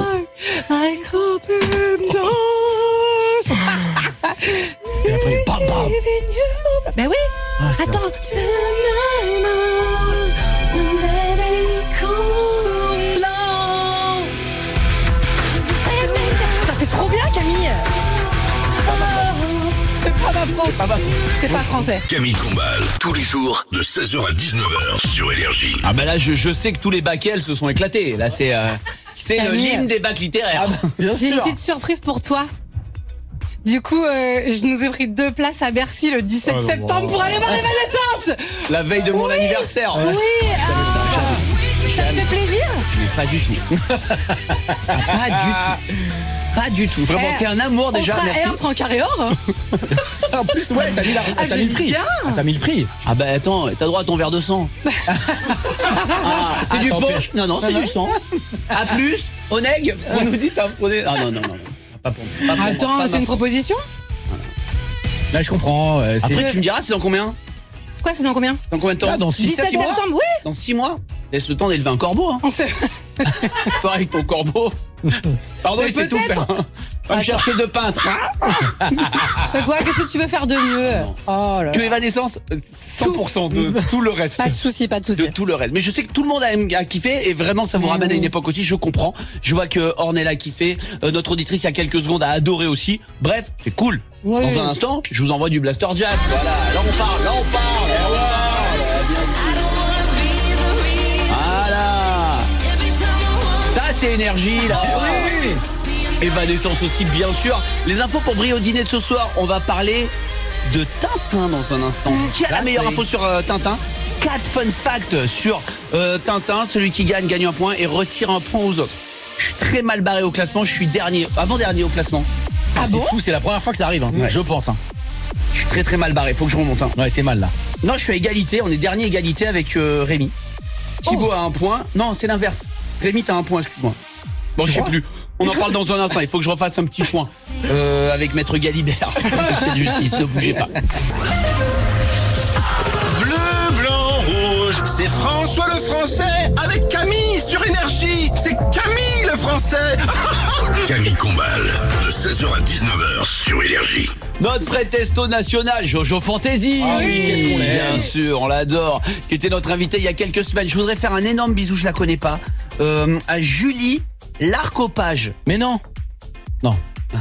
Speaker 6: Et après, bam bam.
Speaker 7: Ben oui.
Speaker 6: Ah, c'est
Speaker 7: Attends. Putain, c'est trop bien, Camille. C'est pas ma France. C'est pas français.
Speaker 1: Camille Combal, tous les jours de seize heures à dix-neuf heures sur Énergie.
Speaker 3: Ah bah là, je, je sais que tous les bacs L se sont éclatés. Là, c'est euh, c'est le
Speaker 7: Camille.
Speaker 3: l'hymne des bacs littéraires.
Speaker 6: Bien
Speaker 7: J'ai une
Speaker 6: sûr.
Speaker 7: petite surprise pour toi. Du coup, euh, je nous ai pris deux places à Bercy le dix-sept septembre pour aller voir Evanescence.
Speaker 3: La veille de mon anniversaire.
Speaker 7: Oui, ah, ça te fait plaisir?
Speaker 3: Mais pas du tout.
Speaker 6: Pas du tout.
Speaker 3: Pas du tout. Vraiment,
Speaker 7: Eh,
Speaker 3: t'es un amour déjà.
Speaker 7: On fera,
Speaker 3: Merci.
Speaker 7: et on sera en carré or.
Speaker 6: En plus, ouais, t'as mis, la,
Speaker 7: Ah,
Speaker 6: t'as
Speaker 7: j'ai
Speaker 6: mis le
Speaker 7: dit
Speaker 6: prix.
Speaker 7: bien.
Speaker 6: Ah, t'as mis le prix.
Speaker 3: Ah bah attends, t'as droit à ton verre de sang. ah, c'est
Speaker 6: Ah,
Speaker 3: du
Speaker 6: t'empêches.
Speaker 3: punch. Non, non, c'est du sang. A plus, Oneg, vous nous dites, hein, prenez. Ah non, non, non, non. Pas pour moi. Pas pour moi.
Speaker 7: Attends,
Speaker 3: Pas
Speaker 7: c'est
Speaker 3: ma
Speaker 7: une
Speaker 3: faute.
Speaker 7: proposition?
Speaker 6: Là, je comprends. euh, c'est
Speaker 3: Après, tu me diras, c'est dans combien?
Speaker 7: Quoi, c'est dans combien?
Speaker 3: Dans combien de temps?
Speaker 6: Là, dans six,
Speaker 7: dix-sept
Speaker 3: mois.
Speaker 7: septembre, oui.
Speaker 3: Dans six mois. Laisse le temps d'élever un corbeau. Hein.
Speaker 7: On sait.
Speaker 3: Toi avec ton corbeau. Pardon,
Speaker 7: Mais
Speaker 3: il sait tout
Speaker 7: peut-être.
Speaker 3: faire. hein. Va me
Speaker 7: Attends.
Speaker 3: chercher deux peintres.
Speaker 7: Mais quoi, qu'est-ce que tu veux faire de mieux? Oh là
Speaker 3: Que
Speaker 7: là.
Speaker 3: Evanescence, cent pour cent de tout le reste.
Speaker 7: Pas de soucis, pas de
Speaker 3: De
Speaker 7: soucis.
Speaker 3: tout le reste. Mais je sais que tout le monde a, a kiffé et vraiment ça vous
Speaker 7: Mais
Speaker 3: ramène à une
Speaker 7: oui.
Speaker 3: époque aussi, je comprends. Je vois que Ornella a kiffé, euh, notre auditrice il y a quelques secondes a adoré aussi. Bref, c'est cool.
Speaker 7: Oui.
Speaker 3: Dans un instant, je vous envoie du Blaster Jack. Voilà, là on parle, là on parle. Eh ouais, bien sûr. Voilà. Ça c'est énergie là. Oui. Evanescence aussi bien sûr. Les infos pour briller au dîner de ce soir, on va parler de Tintin dans un instant. Qui a la meilleure info sur euh, Tintin? Quatre fun facts sur euh, Tintin. Celui qui gagne gagne un point et retire un point aux autres. Je suis très mal barré au classement. Je suis dernier, avant-dernier au classement.
Speaker 6: ah,
Speaker 7: Ah
Speaker 6: c'est
Speaker 7: bon?
Speaker 6: fou, c'est la première fois que ça arrive. Hein.
Speaker 3: Ouais.
Speaker 6: Je pense. Hein.
Speaker 3: Je suis très très mal barré. Faut que je remonte. Hein.
Speaker 6: Ouais, t'es mal là.
Speaker 3: Non, je suis à égalité. On est dernier égalité avec euh, Rémi. Thibaut a un point. Non, c'est l'inverse. Rémi, t'as un point. Excuse-moi. Bon, je sais
Speaker 6: crois
Speaker 3: plus. On en parle dans un instant. Il faut que je refasse un petit point euh, avec Maître Galibert. C'est de justice. Ne bougez pas.
Speaker 2: Bleu, blanc, rouge, c'est François le Français avec Camille sur Énergie. C'est Camille le Français.
Speaker 1: Camille Combal, de seize heures à dix-neuf heures sur Énergie.
Speaker 3: Notre vrai testo national, Jojo Fantasy.
Speaker 6: Ah oui, qu'est-ce qu'on l'aime.
Speaker 3: bien sûr, on l'adore. Qui était notre invité il y a quelques semaines. Je voudrais faire un énorme bisou, je la connais pas, euh, à Julie Larcopage.
Speaker 6: Mais non. Non.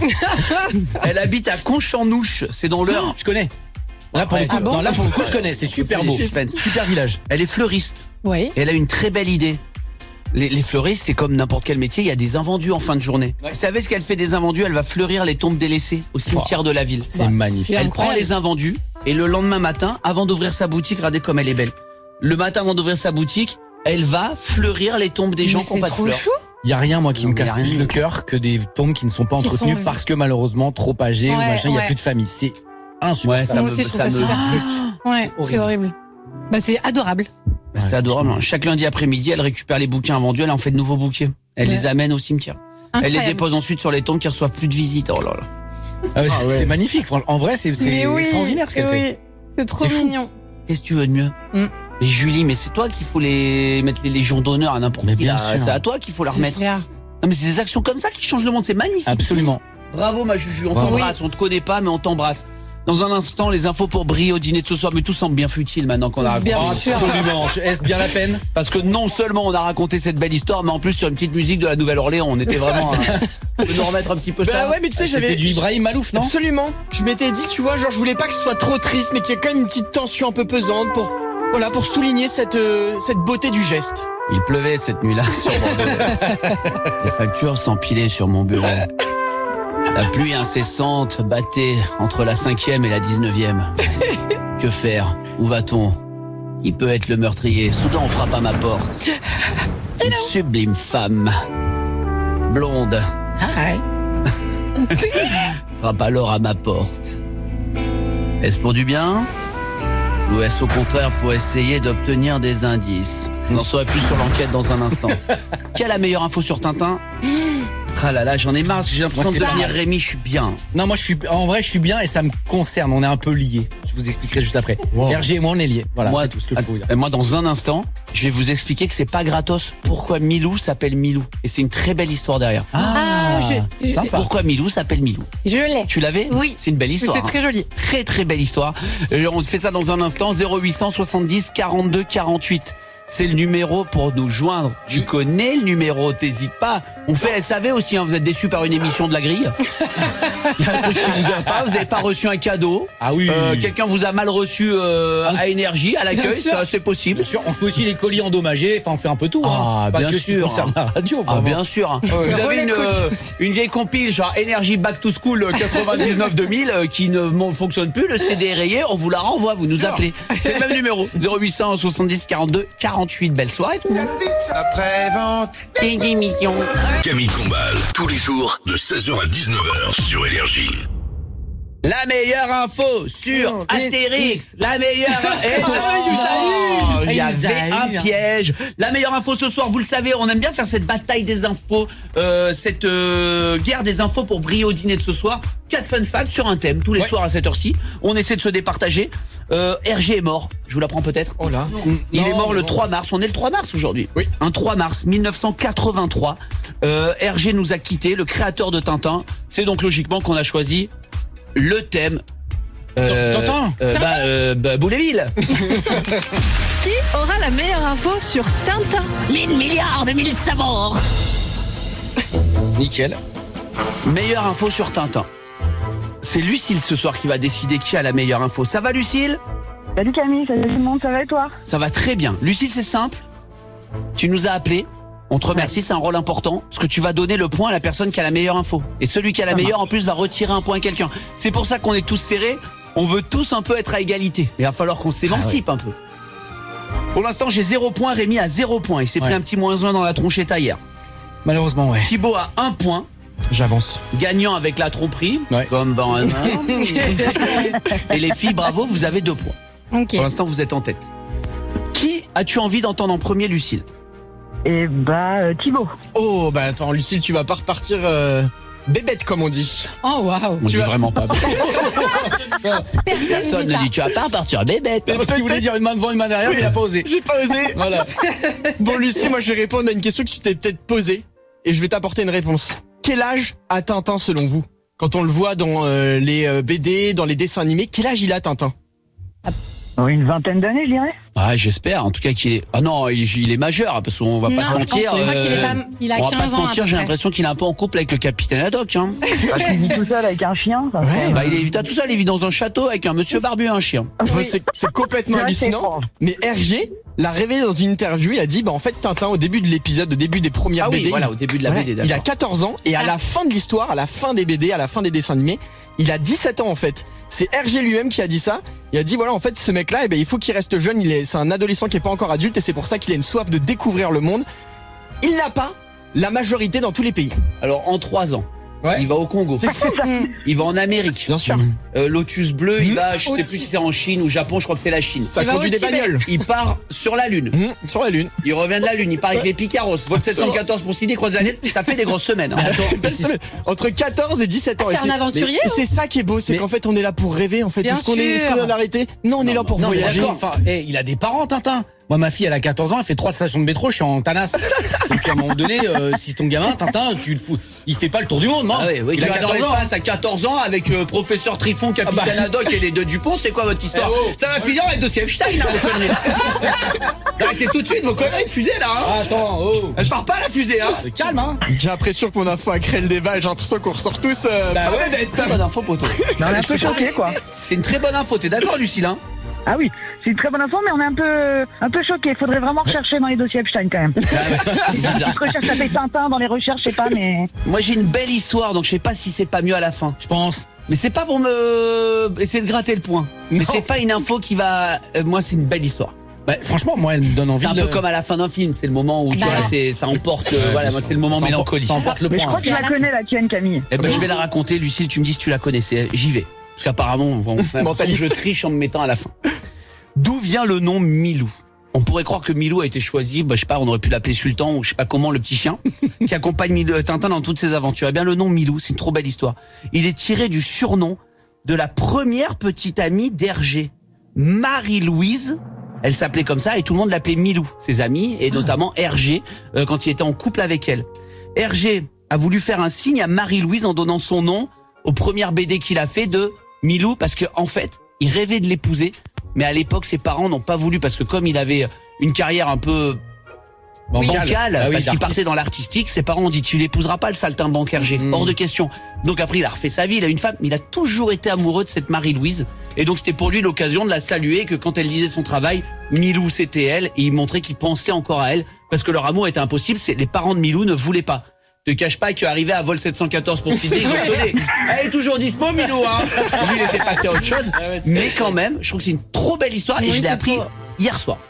Speaker 3: Elle habite à Conchanouche, c'est dans l'Eure.
Speaker 6: Je connais. Là pour,
Speaker 3: Ouais.
Speaker 6: le coup,
Speaker 7: Ah bon
Speaker 6: non, là pour le coup, je connais. C'est super beau.
Speaker 3: Suspense.
Speaker 6: Super village.
Speaker 3: Elle est fleuriste.
Speaker 7: Oui.
Speaker 3: Et elle a une très belle idée. Les, les fleuristes, c'est comme n'importe quel métier, il y a des invendus en fin de journée.
Speaker 6: Ouais.
Speaker 3: Vous savez ce qu'elle fait des invendus? Elle va fleurir les tombes délaissées au cimetière de la ville.
Speaker 6: C'est magnifique.
Speaker 7: c'est
Speaker 3: Elle
Speaker 7: incroyable.
Speaker 3: prend les invendus et le lendemain matin, avant d'ouvrir sa boutique, regardez comme elle est belle. Le matin avant d'ouvrir sa boutique, elle va fleurir les tombes des gens
Speaker 7: Mais
Speaker 3: qui n'ont
Speaker 7: c'est
Speaker 3: pas de
Speaker 7: trop
Speaker 3: fleurs.
Speaker 7: chou.
Speaker 6: Il y a rien moi qui
Speaker 3: Non,
Speaker 6: me
Speaker 3: y a
Speaker 6: casse
Speaker 3: rien.
Speaker 6: plus le cœur que des tombes qui ne sont pas
Speaker 7: Qui
Speaker 6: entretenues
Speaker 7: sont-
Speaker 6: parce que malheureusement trop âgées ou
Speaker 7: Ouais,
Speaker 6: machin, il y a
Speaker 7: ouais.
Speaker 6: plus de famille. C'est
Speaker 3: Ouais,
Speaker 6: insupportable.
Speaker 3: ça
Speaker 7: Moi
Speaker 3: me-
Speaker 7: aussi, je trouve
Speaker 3: ça
Speaker 7: ça
Speaker 3: me-
Speaker 7: super triste. Ouais, c'est
Speaker 6: horrible.
Speaker 7: horrible. Bah, c'est adorable.
Speaker 3: Bah, c'est adorable. hein. Chaque lundi après-midi, elle récupère les bouquins vendus, elle en fait de nouveaux bouquets. Elle
Speaker 7: Ouais.
Speaker 3: les amène au cimetière. Elle les
Speaker 7: Incroyable.
Speaker 3: dépose ensuite sur les tombes qui reçoivent plus de visites. Oh là là.
Speaker 6: Ah ouais, c'est magnifique. franchement. En vrai, c'est c'est
Speaker 7: Mais oui,
Speaker 6: extraordinaire ce qu'elle
Speaker 7: oui.
Speaker 6: fait.
Speaker 7: C'est trop
Speaker 6: C'est fou.
Speaker 7: mignon.
Speaker 3: Qu'est-ce que tu veux de mieux?
Speaker 7: Mm.
Speaker 3: Mais Julie, mais c'est toi qu'il faut les mettre les légions d'honneur à n'importe
Speaker 6: Mais
Speaker 3: qui.
Speaker 6: bien
Speaker 3: là.
Speaker 6: sûr.
Speaker 3: C'est à toi qu'il faut la
Speaker 7: C'est
Speaker 3: remettre.
Speaker 7: clair.
Speaker 3: Non, mais c'est des actions comme ça qui changent le monde. C'est magnifique.
Speaker 6: Absolument.
Speaker 3: Bravo ma Juju, on
Speaker 6: Bravo.
Speaker 3: t'embrasse, on te connaît pas mais on t'embrasse. Dans un instant, les infos pour briller au dîner de ce soir, mais tout semble bien futile maintenant qu'on a raconté.
Speaker 7: Bien
Speaker 3: Oh,
Speaker 7: sûr.
Speaker 6: Absolument. Est-ce bien la peine?
Speaker 3: Parce que non seulement on a raconté cette belle histoire, mais en plus sur une petite musique de la Nouvelle-Orléans, on était vraiment. euh, on peut nous remettre un petit peu ça.
Speaker 10: Bah ouais, mais tu sais, j'avais.
Speaker 6: C'était du Ibrahim Malouf, non?
Speaker 10: Absolument. Je m'étais dit, tu vois, genre, je voulais pas que ce soit trop triste, mais qu'il y ait quand même une petite tension un peu pesante pour, voilà, pour souligner cette, euh, cette beauté du geste.
Speaker 3: Il pleuvait cette nuit-là sur Bordeaux. Les factures s'empilaient sur mon bureau. La pluie incessante battait entre la cinquième et la dix-neuvième. Que faire? Où va-t-on? Qui peut être le meurtrier? Soudain on frappe à ma porte. Une sublime femme. Blonde. Frappe alors à ma porte. Est-ce pour du bien? Ou est-ce au contraire pour essayer d'obtenir des indices? Vous en saurez plus sur l'enquête dans un instant. Qui a la meilleure info sur Tintin? Ah là là, j'en ai marre, parce que j'ai l'impression
Speaker 6: Moi,
Speaker 3: de
Speaker 6: c'est
Speaker 3: devenir
Speaker 6: pareil.
Speaker 3: Rémi, je suis bien.
Speaker 6: Non, moi je suis en vrai, je suis bien et ça me concerne. On est un peu liés. Je vous expliquerai juste après. R G et moi on est liés. Voilà,
Speaker 3: moi,
Speaker 6: c'est tout ce que je peux vous dire.
Speaker 3: euh, moi, dans un instant, je vais vous expliquer que c'est pas gratos pourquoi Milou s'appelle Milou. Et c'est une très belle histoire derrière.
Speaker 7: Ah, je- je-
Speaker 6: sympa.
Speaker 3: Pourquoi Milou s'appelle Milou?
Speaker 7: Je l'ai.
Speaker 3: Tu l'avais?
Speaker 7: Oui.
Speaker 3: C'est une belle histoire.
Speaker 7: C'est très
Speaker 3: hein.
Speaker 7: joli.
Speaker 3: Très très belle histoire. Euh, on te fait ça dans un instant. zéro huit cent soixante-dix quarante-deux quarante-huit. C'est le numéro pour nous joindre. Tu connais le numéro, t'hésites pas. On fait S A V aussi, hein. Vous êtes déçus par une émission de la grille. Il y a un truc qui vous a pas, vous avez pas reçu un cadeau.
Speaker 6: Ah oui.
Speaker 3: Euh, quelqu'un vous a mal reçu euh, à énergie, à l'accueil,
Speaker 7: Bien sûr.
Speaker 3: ça c'est possible.
Speaker 6: Bien sûr, on fait aussi les colis endommagés. Enfin, on fait un peu tout.
Speaker 3: Ah,
Speaker 6: hein. Pas
Speaker 3: bien
Speaker 6: que ce qui
Speaker 3: sûr.
Speaker 6: concerne la radio.
Speaker 3: Ah
Speaker 6: vraiment.
Speaker 3: bien sûr. Vous avez
Speaker 7: relais
Speaker 3: une,
Speaker 7: colis
Speaker 3: euh,
Speaker 7: aussi.
Speaker 3: une vieille compile genre Énergie Back to School quatre-vingt-dix-neuf deux mille euh, qui ne mon- fonctionne plus, le C D est rayé, on vous la renvoie, vous nous appelez. C'est le même numéro. zéro huit cent soixante-dix quarante-deux quarante-huit. quarante-huit. Belle soirée.
Speaker 2: Après-vente.
Speaker 3: Émission.
Speaker 1: Camille Combal, tous les jours de seize heures à dix-neuf heures sur Énergie.
Speaker 3: La meilleure info sur
Speaker 6: Oh,
Speaker 3: Astérix. La meilleure. Eh non,
Speaker 6: Ah,
Speaker 3: il y
Speaker 6: il
Speaker 3: avait
Speaker 6: nous a eu,
Speaker 3: un
Speaker 6: hein.
Speaker 3: piège. La meilleure info ce soir, vous le savez, on aime bien faire cette bataille des infos, euh, cette euh, guerre des infos pour briller au dîner de ce soir. Quatre fun facts sur un thème tous les
Speaker 6: Ouais.
Speaker 3: soirs à cette heure-ci. On essaie de se départager. Euh, R G est mort. Je vous l'apprends peut-être.
Speaker 10: Oh là.
Speaker 3: Il
Speaker 10: Non,
Speaker 3: est mort le
Speaker 10: non.
Speaker 3: trois mars. On est le trois mars aujourd'hui.
Speaker 10: Oui.
Speaker 3: Un trois mars mille neuf cent quatre-vingt-trois. Euh, R G nous a quitté, le créateur de Tintin. C'est donc logiquement qu'on a choisi le thème. Euh,
Speaker 6: Tintin.
Speaker 3: euh, bah, euh, bah, Bouléville.
Speaker 9: Qui aura la meilleure info sur Tintin? Mille milliards de mille sabords.
Speaker 6: Nickel.
Speaker 3: Meilleure info sur Tintin. C'est Lucille ce soir qui va décider qui a la meilleure info. Ça va Lucille?
Speaker 11: Salut Camille, salut tout le monde, ça va et toi?
Speaker 3: Ça va très bien. Lucille, c'est simple. Tu nous as appelé. On te remercie, c'est un rôle important. Parce que tu vas donner le point à la personne qui a la meilleure info. Et celui qui a la meilleure, en plus, va retirer un point à quelqu'un. C'est pour ça qu'on est tous serrés. On veut tous un peu être à égalité. Il va falloir qu'on s'émancipe un peu. Pour l'instant, j'ai zéro point. Rémi a zéro point. Il s'est
Speaker 6: Ouais.
Speaker 3: pris un petit moins un dans la tronchette hier.
Speaker 6: Malheureusement, ouais.
Speaker 3: Thibaut a un point.
Speaker 10: J'avance.
Speaker 3: Gagnant avec la tromperie.
Speaker 6: Ouais.
Speaker 3: Comme dans un... Et les filles, bravo, vous avez deux points.
Speaker 7: Ok.
Speaker 3: Pour l'instant, vous êtes en tête. Qui as-tu envie d'entendre en premier, Lucille?
Speaker 11: Et bah, euh, Thibaut.
Speaker 10: Oh, bah attends, Lucille, tu vas pas repartir euh, bébête, comme on dit.
Speaker 7: Oh waouh.
Speaker 3: On dit
Speaker 10: vas-
Speaker 3: vraiment pas.
Speaker 7: Personne
Speaker 3: Personne
Speaker 7: dit
Speaker 3: ne
Speaker 7: ça.
Speaker 3: dit tu vas pas partir bébête.
Speaker 6: Parce qu'il voulait dire une main devant, une main derrière, mais il a pas osé.
Speaker 10: J'ai pas osé.
Speaker 6: Voilà.
Speaker 10: Bon, Lucie, moi, je vais répondre à une question que tu t'es peut-être posée et je vais t'apporter une réponse. Quel âge a Tintin selon vous? Quand on le voit dans euh, les euh, B D, dans les dessins animés, quel âge il a, Tintin?
Speaker 11: Oui, une vingtaine d'années, je dirais.
Speaker 3: Ah, j'espère en tout cas qu'il est. Ah non, il est, il est majeur parce qu'on va pas
Speaker 7: Non,
Speaker 3: se mentir.
Speaker 7: je crois qu'il est pas- il a
Speaker 3: on va pas
Speaker 7: quinze
Speaker 3: se
Speaker 7: ans à
Speaker 3: mentir,
Speaker 7: peu
Speaker 3: j'ai
Speaker 7: près.
Speaker 3: l'impression qu'il est un peu en couple avec le capitaine Haddock. Hein.
Speaker 11: Bah, tu vis tout seul avec un chien, ça fait-
Speaker 3: Bah, il est évidemment tout seul, il vit dans un château avec un monsieur barbu et un chien.
Speaker 10: Ouais, C'est c'est complètement
Speaker 11: Ouais, c'est
Speaker 10: hallucinant.
Speaker 11: étrange.
Speaker 10: Mais R G l'a révélé dans une interview. Il a dit, bah en fait, Tintin, au début de l'épisode, au début des premières
Speaker 3: Ah oui,
Speaker 10: B D,
Speaker 3: voilà,
Speaker 10: il-
Speaker 3: au début de la
Speaker 10: voilà,
Speaker 3: B D,
Speaker 10: il a
Speaker 3: d'accord.
Speaker 10: quatorze ans et à la fin de l'histoire, à la fin des B D, à la fin des dessins animés, il a dix-sept ans en fait. C'est R G lui-même qui a dit ça. Il a dit voilà, en fait, ce mec-là, eh ben, il faut qu'il reste jeune. Il est, c'est un adolescent qui est pas encore adulte et c'est pour ça qu'il a une soif de découvrir le monde. Il n'a pas la majorité dans tous les pays.
Speaker 3: Alors en trois ans,
Speaker 10: Ouais.
Speaker 3: il va au Congo,
Speaker 10: C'est fou.
Speaker 3: il va en Amérique.
Speaker 10: Bien sûr.
Speaker 3: Euh, Lotus bleu, il
Speaker 10: Mmh.
Speaker 3: va, je
Speaker 7: Au
Speaker 3: sais plus
Speaker 7: Ti-
Speaker 3: si c'est en Chine ou Japon, je crois que c'est la Chine.
Speaker 10: Ça
Speaker 7: Il va
Speaker 10: conduit
Speaker 7: au
Speaker 10: des
Speaker 7: Tibet.
Speaker 10: bagnoles.
Speaker 3: Il part sur la Lune.
Speaker 10: Mmh, sur la lune.
Speaker 3: Il revient de la Lune, il part avec les Picaros. Vote sept cent quatorze pour Sydney, croise la nette, ça fait des grosses semaines. hein.
Speaker 10: Entre quatorze et dix-sept ans.
Speaker 7: Ah, c'est
Speaker 10: Et
Speaker 7: un aventurier,
Speaker 10: mais- et c'est ça qui est beau, c'est
Speaker 6: Mais-
Speaker 10: qu'en fait on est là pour rêver en fait.
Speaker 7: Bien
Speaker 10: Est-ce qu'on est, est-ce
Speaker 7: sûr.
Speaker 10: qu'on a arrêté? Non, on est là pour
Speaker 6: Non, mais
Speaker 10: voyager.
Speaker 6: d'accord, enfin, eh, il a des parents, Tintin. Moi, ma fille, elle a quatorze ans, elle fait trois stations de métro, je suis en Tanas. Donc, à un moment donné, euh, si ton gamin, Tintin, tu le fous, il fait pas le tour du monde, non?
Speaker 3: Ah oui, oui,
Speaker 6: il
Speaker 3: tu
Speaker 6: a
Speaker 3: vas dans
Speaker 6: quatorze ans.
Speaker 3: l'espace à quatorze ans avec euh, professeur Trifon, capitaine
Speaker 6: Ah bah.
Speaker 3: Haddock et les deux Dupont, c'est quoi votre histoire?
Speaker 6: Eh oh.
Speaker 3: Ça va finir avec dossier Epstein, hein, vos conneries. Arrêtez tout de suite vos conneries de fusée là, hein.
Speaker 6: Ah, attends, oh.
Speaker 3: Je pars pas la fusée, hein.
Speaker 6: Calme, hein.
Speaker 10: J'ai l'impression que mon info a créé le débat et j'ai l'impression qu'on ressort tous. Euh,
Speaker 6: Bah
Speaker 10: par
Speaker 6: ouais,
Speaker 10: bébête.
Speaker 3: Très bonne info, poteau.
Speaker 11: On est un peu choqués, quoi.
Speaker 3: C'est une très bonne info, t'es d'accord, Lucille, hein?
Speaker 11: Ah oui, c'est une très bonne info, mais on est un peu, un peu choqués. Faudrait vraiment rechercher dans les dossiers Epstein, quand même.
Speaker 3: C'est bizarre.
Speaker 11: Petite recherche avec Tintin dans les recherches, je sais pas, mais...
Speaker 3: Moi j'ai une belle histoire, donc je sais pas si c'est pas mieux à la fin.
Speaker 6: Je pense.
Speaker 3: Mais c'est pas pour me essayer de gratter le point. Mais
Speaker 6: Non.
Speaker 3: c'est pas une info qui va. euh, moi, c'est une belle histoire.
Speaker 6: Bah, franchement, moi, elle me donne envie
Speaker 3: C'est un
Speaker 6: de.
Speaker 3: peu comme à la fin d'un film. C'est le moment où tu
Speaker 7: Bah.
Speaker 3: vois, c'est ça emporte. euh, voilà, moi c'est le moment
Speaker 6: Ça emporte-
Speaker 3: mélancolie.
Speaker 6: Ça emporte le
Speaker 11: Mais je
Speaker 6: point.
Speaker 11: crois que je la connais, la tienne, Camille.
Speaker 3: Eh ben, je vais la raconter, Lucille. Tu me dis si tu la connaissais. J'y vais. Parce qu'apparemment, on va on fait
Speaker 10: Mentaliste.
Speaker 3: je triche en me mettant à la fin. D'où vient le nom Milou? On pourrait croire que Milou a été choisi, bah, je sais pas, on aurait pu l'appeler Sultan ou je sais pas comment, le petit chien qui accompagne Milou- Tintin dans toutes ses aventures. Eh bien, le nom Milou, c'est une trop belle histoire. Il est tiré du surnom de la première petite amie d'Hergé, Marie-Louise. Elle s'appelait comme ça et tout le monde l'appelait Milou, ses amis, et notamment Hergé, euh, quand il était en couple avec elle. Hergé a voulu faire un signe à Marie-Louise en donnant son nom aux premières B D qu'il a fait de Milou, parce que en fait, il rêvait de l'épouser, mais à l'époque, ses parents n'ont pas voulu, parce que comme il avait une carrière un peu
Speaker 6: Bancale.
Speaker 3: bancale,
Speaker 6: Ah oui,
Speaker 3: parce qu'il
Speaker 6: d'artiste.
Speaker 3: partait dans l'artistique, ses parents ont dit tu l'épouseras pas le saltimbanque Hergé,
Speaker 6: Mmh.
Speaker 3: hors de question. Donc après il a refait sa vie, il a une femme, mais il a toujours été amoureux de cette Marie-Louise, et donc c'était pour lui l'occasion de la saluer, que quand elle lisait son travail, Milou c'était elle, et il montrait qu'il pensait encore à elle, parce que leur amour était impossible, c'est les parents de Milou ne voulaient pas. Te cache pas qu'arrivé à vol sept cent quatorze pour Sydney, ils ont sonné. Elle est toujours dispo, Milou, hein. Lui, il était passé à autre chose. Mais quand même, je trouve que c'est une trop belle histoire et
Speaker 7: Oui,
Speaker 3: je l'ai
Speaker 7: c'est
Speaker 3: appris
Speaker 7: trop.
Speaker 3: hier soir.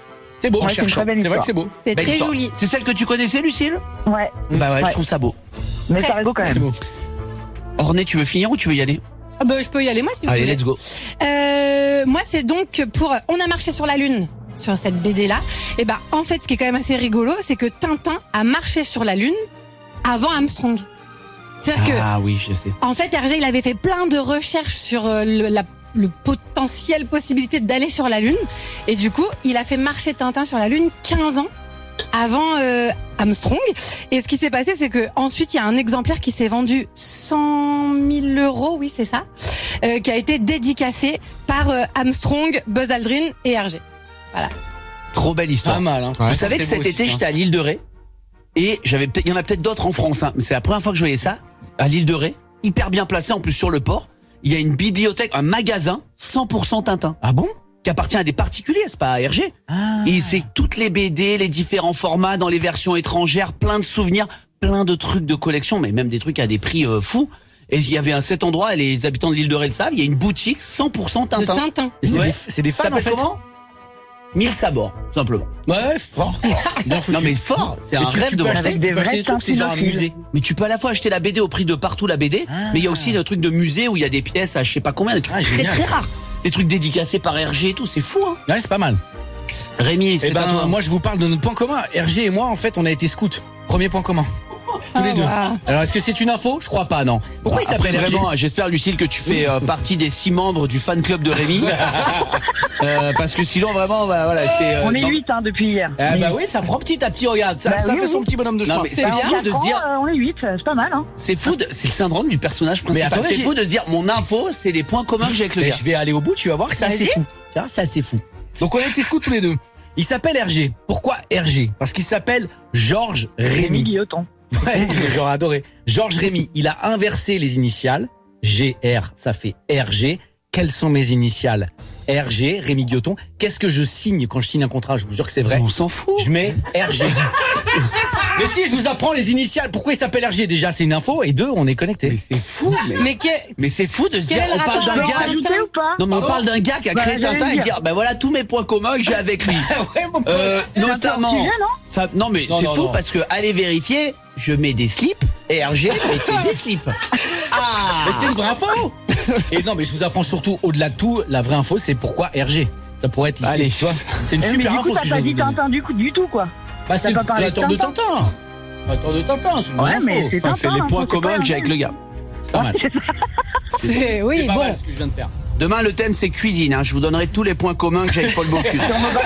Speaker 6: C'est beau,
Speaker 11: Ouais,
Speaker 6: en
Speaker 11: c'est une
Speaker 6: cherchant.
Speaker 11: très belle
Speaker 6: C'est vrai que
Speaker 11: histoire.
Speaker 6: c'est beau.
Speaker 7: C'est
Speaker 3: Belle
Speaker 7: très
Speaker 3: histoire.
Speaker 7: joli.
Speaker 3: C'est celle que tu connaissais, Lucille?
Speaker 11: Ouais.
Speaker 3: Bah ouais,
Speaker 11: Ouais.
Speaker 3: je trouve ça beau.
Speaker 11: Mais
Speaker 7: Très-
Speaker 11: ça rigole quand
Speaker 6: C'est
Speaker 11: même.
Speaker 6: beau.
Speaker 3: Orné, tu veux finir ou tu veux y aller?
Speaker 7: Ah bah, je peux y aller moi si vous
Speaker 3: Allez,
Speaker 7: voulez.
Speaker 3: let's go.
Speaker 7: Euh, moi, c'est donc pour On a marché sur la Lune, sur cette B D là. Et bah, en fait, ce qui est quand même assez rigolo, c'est que Tintin a marché sur la Lune avant Armstrong. C'est-à-dire que,
Speaker 3: Ah oui, je sais.
Speaker 7: en fait, Hergé, il avait fait plein de recherches sur euh, le, la, le potentiel possibilité d'aller sur la Lune. Et du coup, il a fait marcher Tintin sur la Lune quinze ans avant euh, Armstrong. Et ce qui s'est passé, c'est que ensuite il y a un exemplaire qui s'est vendu cent mille euros, oui c'est ça, euh, qui a été dédicacé par euh, Armstrong, Buzz Aldrin et Hergé. Voilà.
Speaker 3: Trop belle histoire.
Speaker 6: Pas mal, hein.
Speaker 3: Vous
Speaker 6: Ouais,
Speaker 3: savez
Speaker 6: c'est
Speaker 3: que
Speaker 6: beau
Speaker 3: cet
Speaker 6: aussi,
Speaker 3: été,
Speaker 6: ça.
Speaker 3: j'étais à l'île de Ré. Et j'avais peut-être, il y en a peut-être d'autres en France, hein, mais c'est la première fois que je voyais ça. À l'île de Ré, hyper bien placé en plus sur le port. Il y a une bibliothèque, un magasin cent pour cent Tintin.
Speaker 6: Ah bon?
Speaker 3: Qui appartient à des particuliers, c'est pas à Hergé.
Speaker 6: Ah.
Speaker 3: Et c'est toutes les B D, les différents formats dans les versions étrangères, plein de souvenirs, plein de trucs de collection, mais même des trucs à des prix euh, fous. Et il y avait à cet endroit, et les habitants de l'île de Ré le savent, il y a une boutique cent pour cent
Speaker 7: De
Speaker 3: Tintin.
Speaker 7: Tintin.
Speaker 6: Et c'est
Speaker 3: Ouais.
Speaker 6: des, c'est des fans
Speaker 3: Ça
Speaker 6: en
Speaker 3: s'appelle
Speaker 6: fait.
Speaker 3: comment Mille sabords, tout simplement.
Speaker 6: Ouais, fort, fort. Bien foutu.
Speaker 3: Non mais fort, c'est un
Speaker 6: Et tu,
Speaker 3: rêve
Speaker 6: tu
Speaker 3: de
Speaker 6: peux
Speaker 3: voir
Speaker 6: acheter,
Speaker 3: ça.
Speaker 11: Avec des
Speaker 6: tu peux acheter
Speaker 11: vrais
Speaker 6: des trucs, c'est genre un
Speaker 11: tintinophiles.
Speaker 6: musée.
Speaker 3: Mais tu peux à la fois acheter la B D au prix de partout la B D,
Speaker 6: Ah.
Speaker 3: mais il y a aussi le truc de musée où il y a des pièces à je sais pas combien, des trucs
Speaker 6: Ah,
Speaker 3: très
Speaker 6: génial.
Speaker 3: très rares. Des trucs dédicacés par Hergé et tout, c'est fou hein.
Speaker 6: Ouais, c'est pas mal.
Speaker 3: Rémi, c'est
Speaker 6: Eh ben,
Speaker 3: à toi.
Speaker 6: moi, je vous parle de notre point commun. Hergé et moi, en fait, on a été scouts. Premier point commun. Tous les
Speaker 7: Ah,
Speaker 6: deux.
Speaker 7: wow.
Speaker 6: Alors, est-ce que c'est une info? Je crois pas, non. Pourquoi il
Speaker 3: Après,
Speaker 6: s'appelle Hergé?
Speaker 3: vraiment, j'espère Lucille que tu fais euh, partie des six membres du fan club de Rémi. Euh, parce que sinon vraiment bah, voilà c'est. euh,
Speaker 11: On est
Speaker 3: non-
Speaker 11: huit hein, depuis hier.
Speaker 6: Eh
Speaker 11: Mais-
Speaker 6: bah oui, ça prend petit à petit, regarde. Ça,
Speaker 11: Bah
Speaker 6: ça
Speaker 11: oui,
Speaker 6: fait
Speaker 11: oui.
Speaker 6: son petit bonhomme de
Speaker 3: Non,
Speaker 6: chemin.
Speaker 3: mais
Speaker 11: Bah,
Speaker 3: c'est
Speaker 11: en
Speaker 3: fou de
Speaker 11: quatre
Speaker 3: se dire.
Speaker 11: ans, euh, on est huit, c'est pas mal. Hein.
Speaker 3: C'est fou, de- c'est le syndrome du personnage principal.
Speaker 6: attendez,
Speaker 3: C'est
Speaker 6: j'ai-
Speaker 3: fou de se dire mon info, c'est les points communs que j'ai avec le
Speaker 6: Mais
Speaker 3: gars.
Speaker 6: je vais aller au bout, tu vas voir que c'est assez
Speaker 11: Vas-y.
Speaker 6: fou. Tiens, c'est assez fou. Donc on a été scouts tous les deux. Il s'appelle Hergé. Pourquoi Hergé? Parce qu'il s'appelle Georges
Speaker 11: Rémi
Speaker 6: Rémy.
Speaker 11: Guilloton.
Speaker 6: Ouais, j'aurais adoré. Georges Rémy, il a inversé les initiales. G R, ça fait R G. Quelles sont mes initiales? R G, Rémi Guilloton. Qu'est-ce que je signe quand je signe un contrat? Je vous jure que c'est vrai.
Speaker 3: On s'en fout.
Speaker 6: Je mets R G. Mais si, je vous apprends les initiales. Pourquoi il s'appelle R G? Déjà, c'est une info. Et deux, on est
Speaker 3: Mais
Speaker 6: connecté.
Speaker 3: c'est fou. Mais,
Speaker 7: Mais que,
Speaker 3: mais c'est fou de se
Speaker 7: Quel
Speaker 3: dire on parle
Speaker 7: rapport
Speaker 3: d'un
Speaker 7: avec
Speaker 3: gars.
Speaker 7: Tintin?
Speaker 11: Rajouté ou pas?
Speaker 3: Non mais on parle d'un gars qui a
Speaker 11: Bah,
Speaker 3: créé
Speaker 11: j'allais
Speaker 3: Tintin et
Speaker 11: dire.
Speaker 3: dire ben voilà tous mes points communs que j'ai avec lui.
Speaker 6: Ouais, mon pote.
Speaker 3: Euh,
Speaker 11: C'est un
Speaker 3: notamment.
Speaker 11: sujet, non
Speaker 3: Ça, non mais
Speaker 6: Non,
Speaker 3: c'est
Speaker 6: non,
Speaker 3: fou
Speaker 6: non.
Speaker 3: parce que allez vérifier, je mets des slips et R G met des slips. Ah.
Speaker 6: Mais c'est une vraie info. Et non, mais je vous apprends surtout, au-delà de tout, la vraie info, c'est pourquoi R G. Ça pourrait être ici.
Speaker 3: Allez.
Speaker 6: Tu vois, c'est une
Speaker 11: Eh, mais
Speaker 6: super
Speaker 11: du
Speaker 6: info
Speaker 11: coup,
Speaker 6: ce
Speaker 11: t'as
Speaker 6: que je
Speaker 11: pas
Speaker 6: viens de
Speaker 11: dit
Speaker 6: vous donner.
Speaker 11: Tintin du coup du tout quoi.
Speaker 6: Bah, c'est
Speaker 11: T'as pas parlé de
Speaker 6: créateur de
Speaker 11: Tintin.
Speaker 6: Tintin. Créateur de Tintin, c'est une vraie
Speaker 11: Ouais,
Speaker 6: info.
Speaker 11: mais c'est
Speaker 3: Enfin,
Speaker 11: Tintin.
Speaker 3: c'est les
Speaker 11: hein,
Speaker 3: points
Speaker 11: faut- c'est
Speaker 3: communs
Speaker 11: pas
Speaker 3: que j'ai avec le gars.
Speaker 6: C'est pas mal.
Speaker 7: c'est, oui,
Speaker 6: C'est pas
Speaker 7: bon.
Speaker 6: mal ce que je viens de faire.
Speaker 3: Demain, le thème, c'est cuisine. Hein. Je vous donnerai tous les points communs que j'ai avec Paul Bocuse.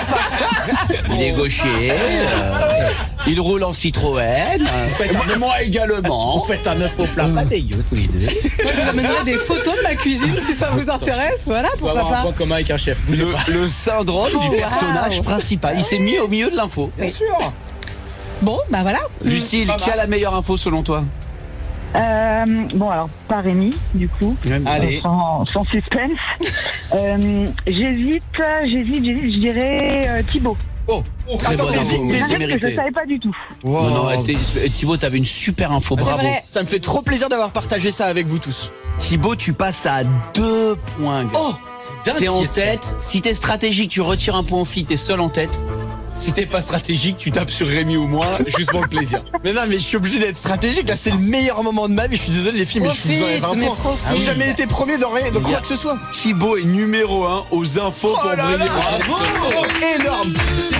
Speaker 3: Il est gaucher. euh, il roule en Citroën. Euh, et moi également.
Speaker 6: On fait un œuf au plat, pas dégueu tous les deux.
Speaker 7: Moi, je vous amènerai des photos de ma cuisine si ça vous intéresse. Voilà,
Speaker 6: On va
Speaker 7: pourquoi
Speaker 6: avoir un
Speaker 7: pas.
Speaker 6: point commun avec un chef. Bougez
Speaker 3: Le,
Speaker 6: pas.
Speaker 3: le syndrome
Speaker 7: Oh,
Speaker 3: du personnage
Speaker 7: wow.
Speaker 3: principal. Il s'est mis au milieu de l'info.
Speaker 6: Bien sûr.
Speaker 7: Bon, bah voilà.
Speaker 3: Lucille,
Speaker 6: Pas
Speaker 3: qui a
Speaker 6: mal.
Speaker 3: la meilleure info selon toi?
Speaker 11: Euh, bon alors pas Rémi du coup.
Speaker 6: Allez.
Speaker 11: Sans, sans suspense. euh, j'hésite, j'hésite, j'hésite. Je dirais euh, Thibaut.
Speaker 6: Oh, oh,
Speaker 3: Très
Speaker 6: attends,
Speaker 3: bonne
Speaker 6: t'hésites,
Speaker 3: info.
Speaker 11: C'est un
Speaker 6: t'hésites.
Speaker 11: mec que je
Speaker 3: mérité.
Speaker 11: savais pas du tout.
Speaker 3: Non, non, c'est- Thibaut, t'avais une super info.
Speaker 7: C'est
Speaker 3: Bravo.
Speaker 7: vrai.
Speaker 10: Ça me fait trop plaisir d'avoir partagé ça avec vous tous.
Speaker 3: Thibaut, tu passes à deux points. gars.
Speaker 6: Oh, c'est dingue.
Speaker 3: T'es en
Speaker 6: si-
Speaker 3: tête. Si t'es stratégique, tu retires un point aux filles, t'es seul en tête. Si t'es pas stratégique, tu tapes sur Rémi ou moi, juste pour le plaisir.
Speaker 10: Mais non, mais je suis obligé d'être stratégique. Là, c'est le meilleur moment de ma vie. Je suis désolé, les filles, mais je vous enlève
Speaker 7: Profite,
Speaker 10: un
Speaker 7: mais
Speaker 10: point.
Speaker 7: profite.
Speaker 10: Ah, vous n'avez jamais été premier dans rien, dans quoi que ce soit.
Speaker 3: Thibaut est numéro un aux infos
Speaker 10: Oh
Speaker 3: pour
Speaker 10: là
Speaker 3: briller.
Speaker 10: là,
Speaker 3: Bravo.
Speaker 10: Oh, énorme.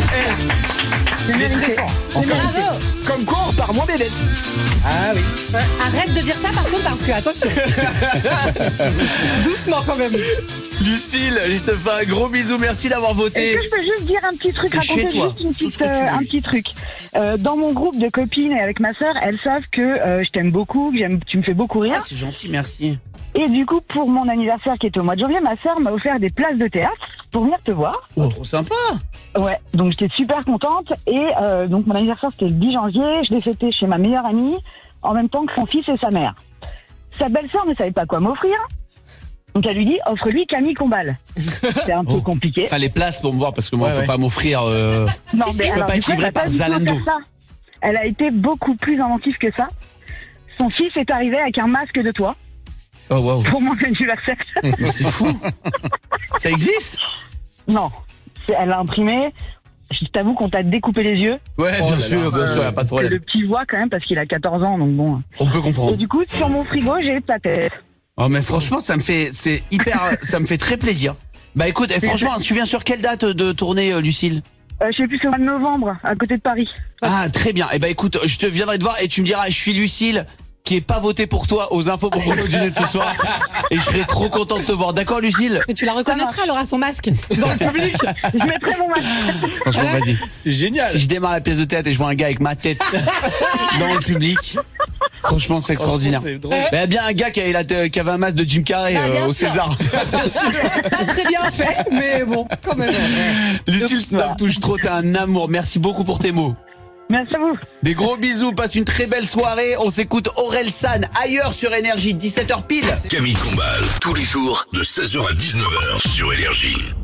Speaker 11: C'est
Speaker 10: Il est très
Speaker 11: mérité.
Speaker 10: fort.
Speaker 7: C'est bravo.
Speaker 10: Comme quoi, on repart moins des dettes.
Speaker 6: Ah oui.
Speaker 7: Arrête de dire ça par contre parce que attention. Doucement quand même.
Speaker 3: Lucille, je te fais un gros bisou. Merci d'avoir
Speaker 11: Est-ce
Speaker 3: voté.
Speaker 11: que je peux juste dire un petit truc,
Speaker 3: C'est chez
Speaker 11: raconter
Speaker 3: toi,
Speaker 11: juste une
Speaker 3: tout ce
Speaker 11: petite,
Speaker 3: que tu
Speaker 11: euh,
Speaker 3: veux.
Speaker 11: un petit truc. Euh, dans mon groupe de copines et avec ma sœur, elles savent que euh, je t'aime beaucoup, que j'aime, tu me fais beaucoup rire.
Speaker 3: Ah, c'est gentil, merci.
Speaker 11: Et du coup, pour mon anniversaire qui était au mois de janvier, ma sœur m'a offert des places de théâtre pour venir te voir.
Speaker 3: Oh, trop sympa.
Speaker 11: Ouais, donc j'étais super contente. Et euh, donc mon anniversaire c'était le dix janvier, je l'ai fêté chez ma meilleure amie, en même temps que son fils et sa mère. Sa belle-sœur ne savait pas quoi m'offrir. Donc elle lui dit, offre-lui Camille Combal. C'est un peu
Speaker 3: Oh.
Speaker 11: compliqué.
Speaker 3: Enfin, les places pour me voir parce que moi,
Speaker 6: Ouais,
Speaker 3: on peut
Speaker 6: ouais.
Speaker 3: pas m'offrir. euh,
Speaker 11: Non,
Speaker 3: Si, si,
Speaker 11: mais
Speaker 3: je peux
Speaker 11: alors,
Speaker 3: pas
Speaker 11: du
Speaker 3: être
Speaker 11: coup, elle
Speaker 3: livré
Speaker 11: a pas
Speaker 3: par
Speaker 11: du tout
Speaker 3: Zalando.
Speaker 11: offert ça. Elle a été beaucoup plus inventive que ça. Son fils est arrivé avec un masque de toi
Speaker 3: Oh, wow.
Speaker 11: pour mon anniversaire.
Speaker 3: C'est fou. Ça existe?
Speaker 11: Non, c'est- elle l'a imprimé. Je t'avoue qu'on t'a découpé les yeux.
Speaker 3: Ouais,
Speaker 6: Oh
Speaker 3: bien
Speaker 6: là
Speaker 3: sûr,
Speaker 6: là.
Speaker 3: bien sûr, y a pas de
Speaker 11: Que
Speaker 3: problème.
Speaker 11: le petit voit quand même parce qu'il a quatorze ans, donc bon.
Speaker 3: On peut
Speaker 11: Et
Speaker 3: comprendre.
Speaker 11: du coup, sur mon frigo, j'ai ta tête.
Speaker 3: Oh, mais franchement, ça me fait, c'est hyper, ça me fait très plaisir. Bah écoute, eh, franchement, tu viens sur quelle date de tournée, euh, Lucille?
Speaker 11: Euh, je sais plus, c'est au mois de novembre, à côté de Paris.
Speaker 3: Ah, très bien. Eh ben écoute, je te viendrai te voir et tu me diras, je suis Lucille, qui est pas voté pour toi aux infos pour le dîner de ce soir. Et je serai trop content de te voir. D'accord, Lucille?
Speaker 7: Mais tu la reconnaîtras, elle aura son masque dans le public.
Speaker 11: Je mettrai mon masque.
Speaker 3: Franchement, vas-y.
Speaker 6: C'est génial.
Speaker 3: Si je démarre la pièce de théâtre et je vois un gars avec ma tête dans le public, franchement, c'est extraordinaire.
Speaker 6: C'est drôle.
Speaker 3: Mais il y a bien un gars qui avait, la t- qui avait un masque de Jim Carrey
Speaker 7: Ah, bien
Speaker 3: euh, au
Speaker 7: sûr.
Speaker 3: César.
Speaker 7: Pas très bien fait, mais bon, quand même.
Speaker 3: Lucille, ça me touche trop, t'es un amour. Merci beaucoup pour tes mots.
Speaker 11: Merci à vous.
Speaker 3: Des gros bisous, passe une très belle soirée. On s'écoute Aurel San ailleurs sur Énergie, dix-sept heures pile.
Speaker 1: Camille Combal, tous les jours de seize heures à dix-neuf heures sur Énergie.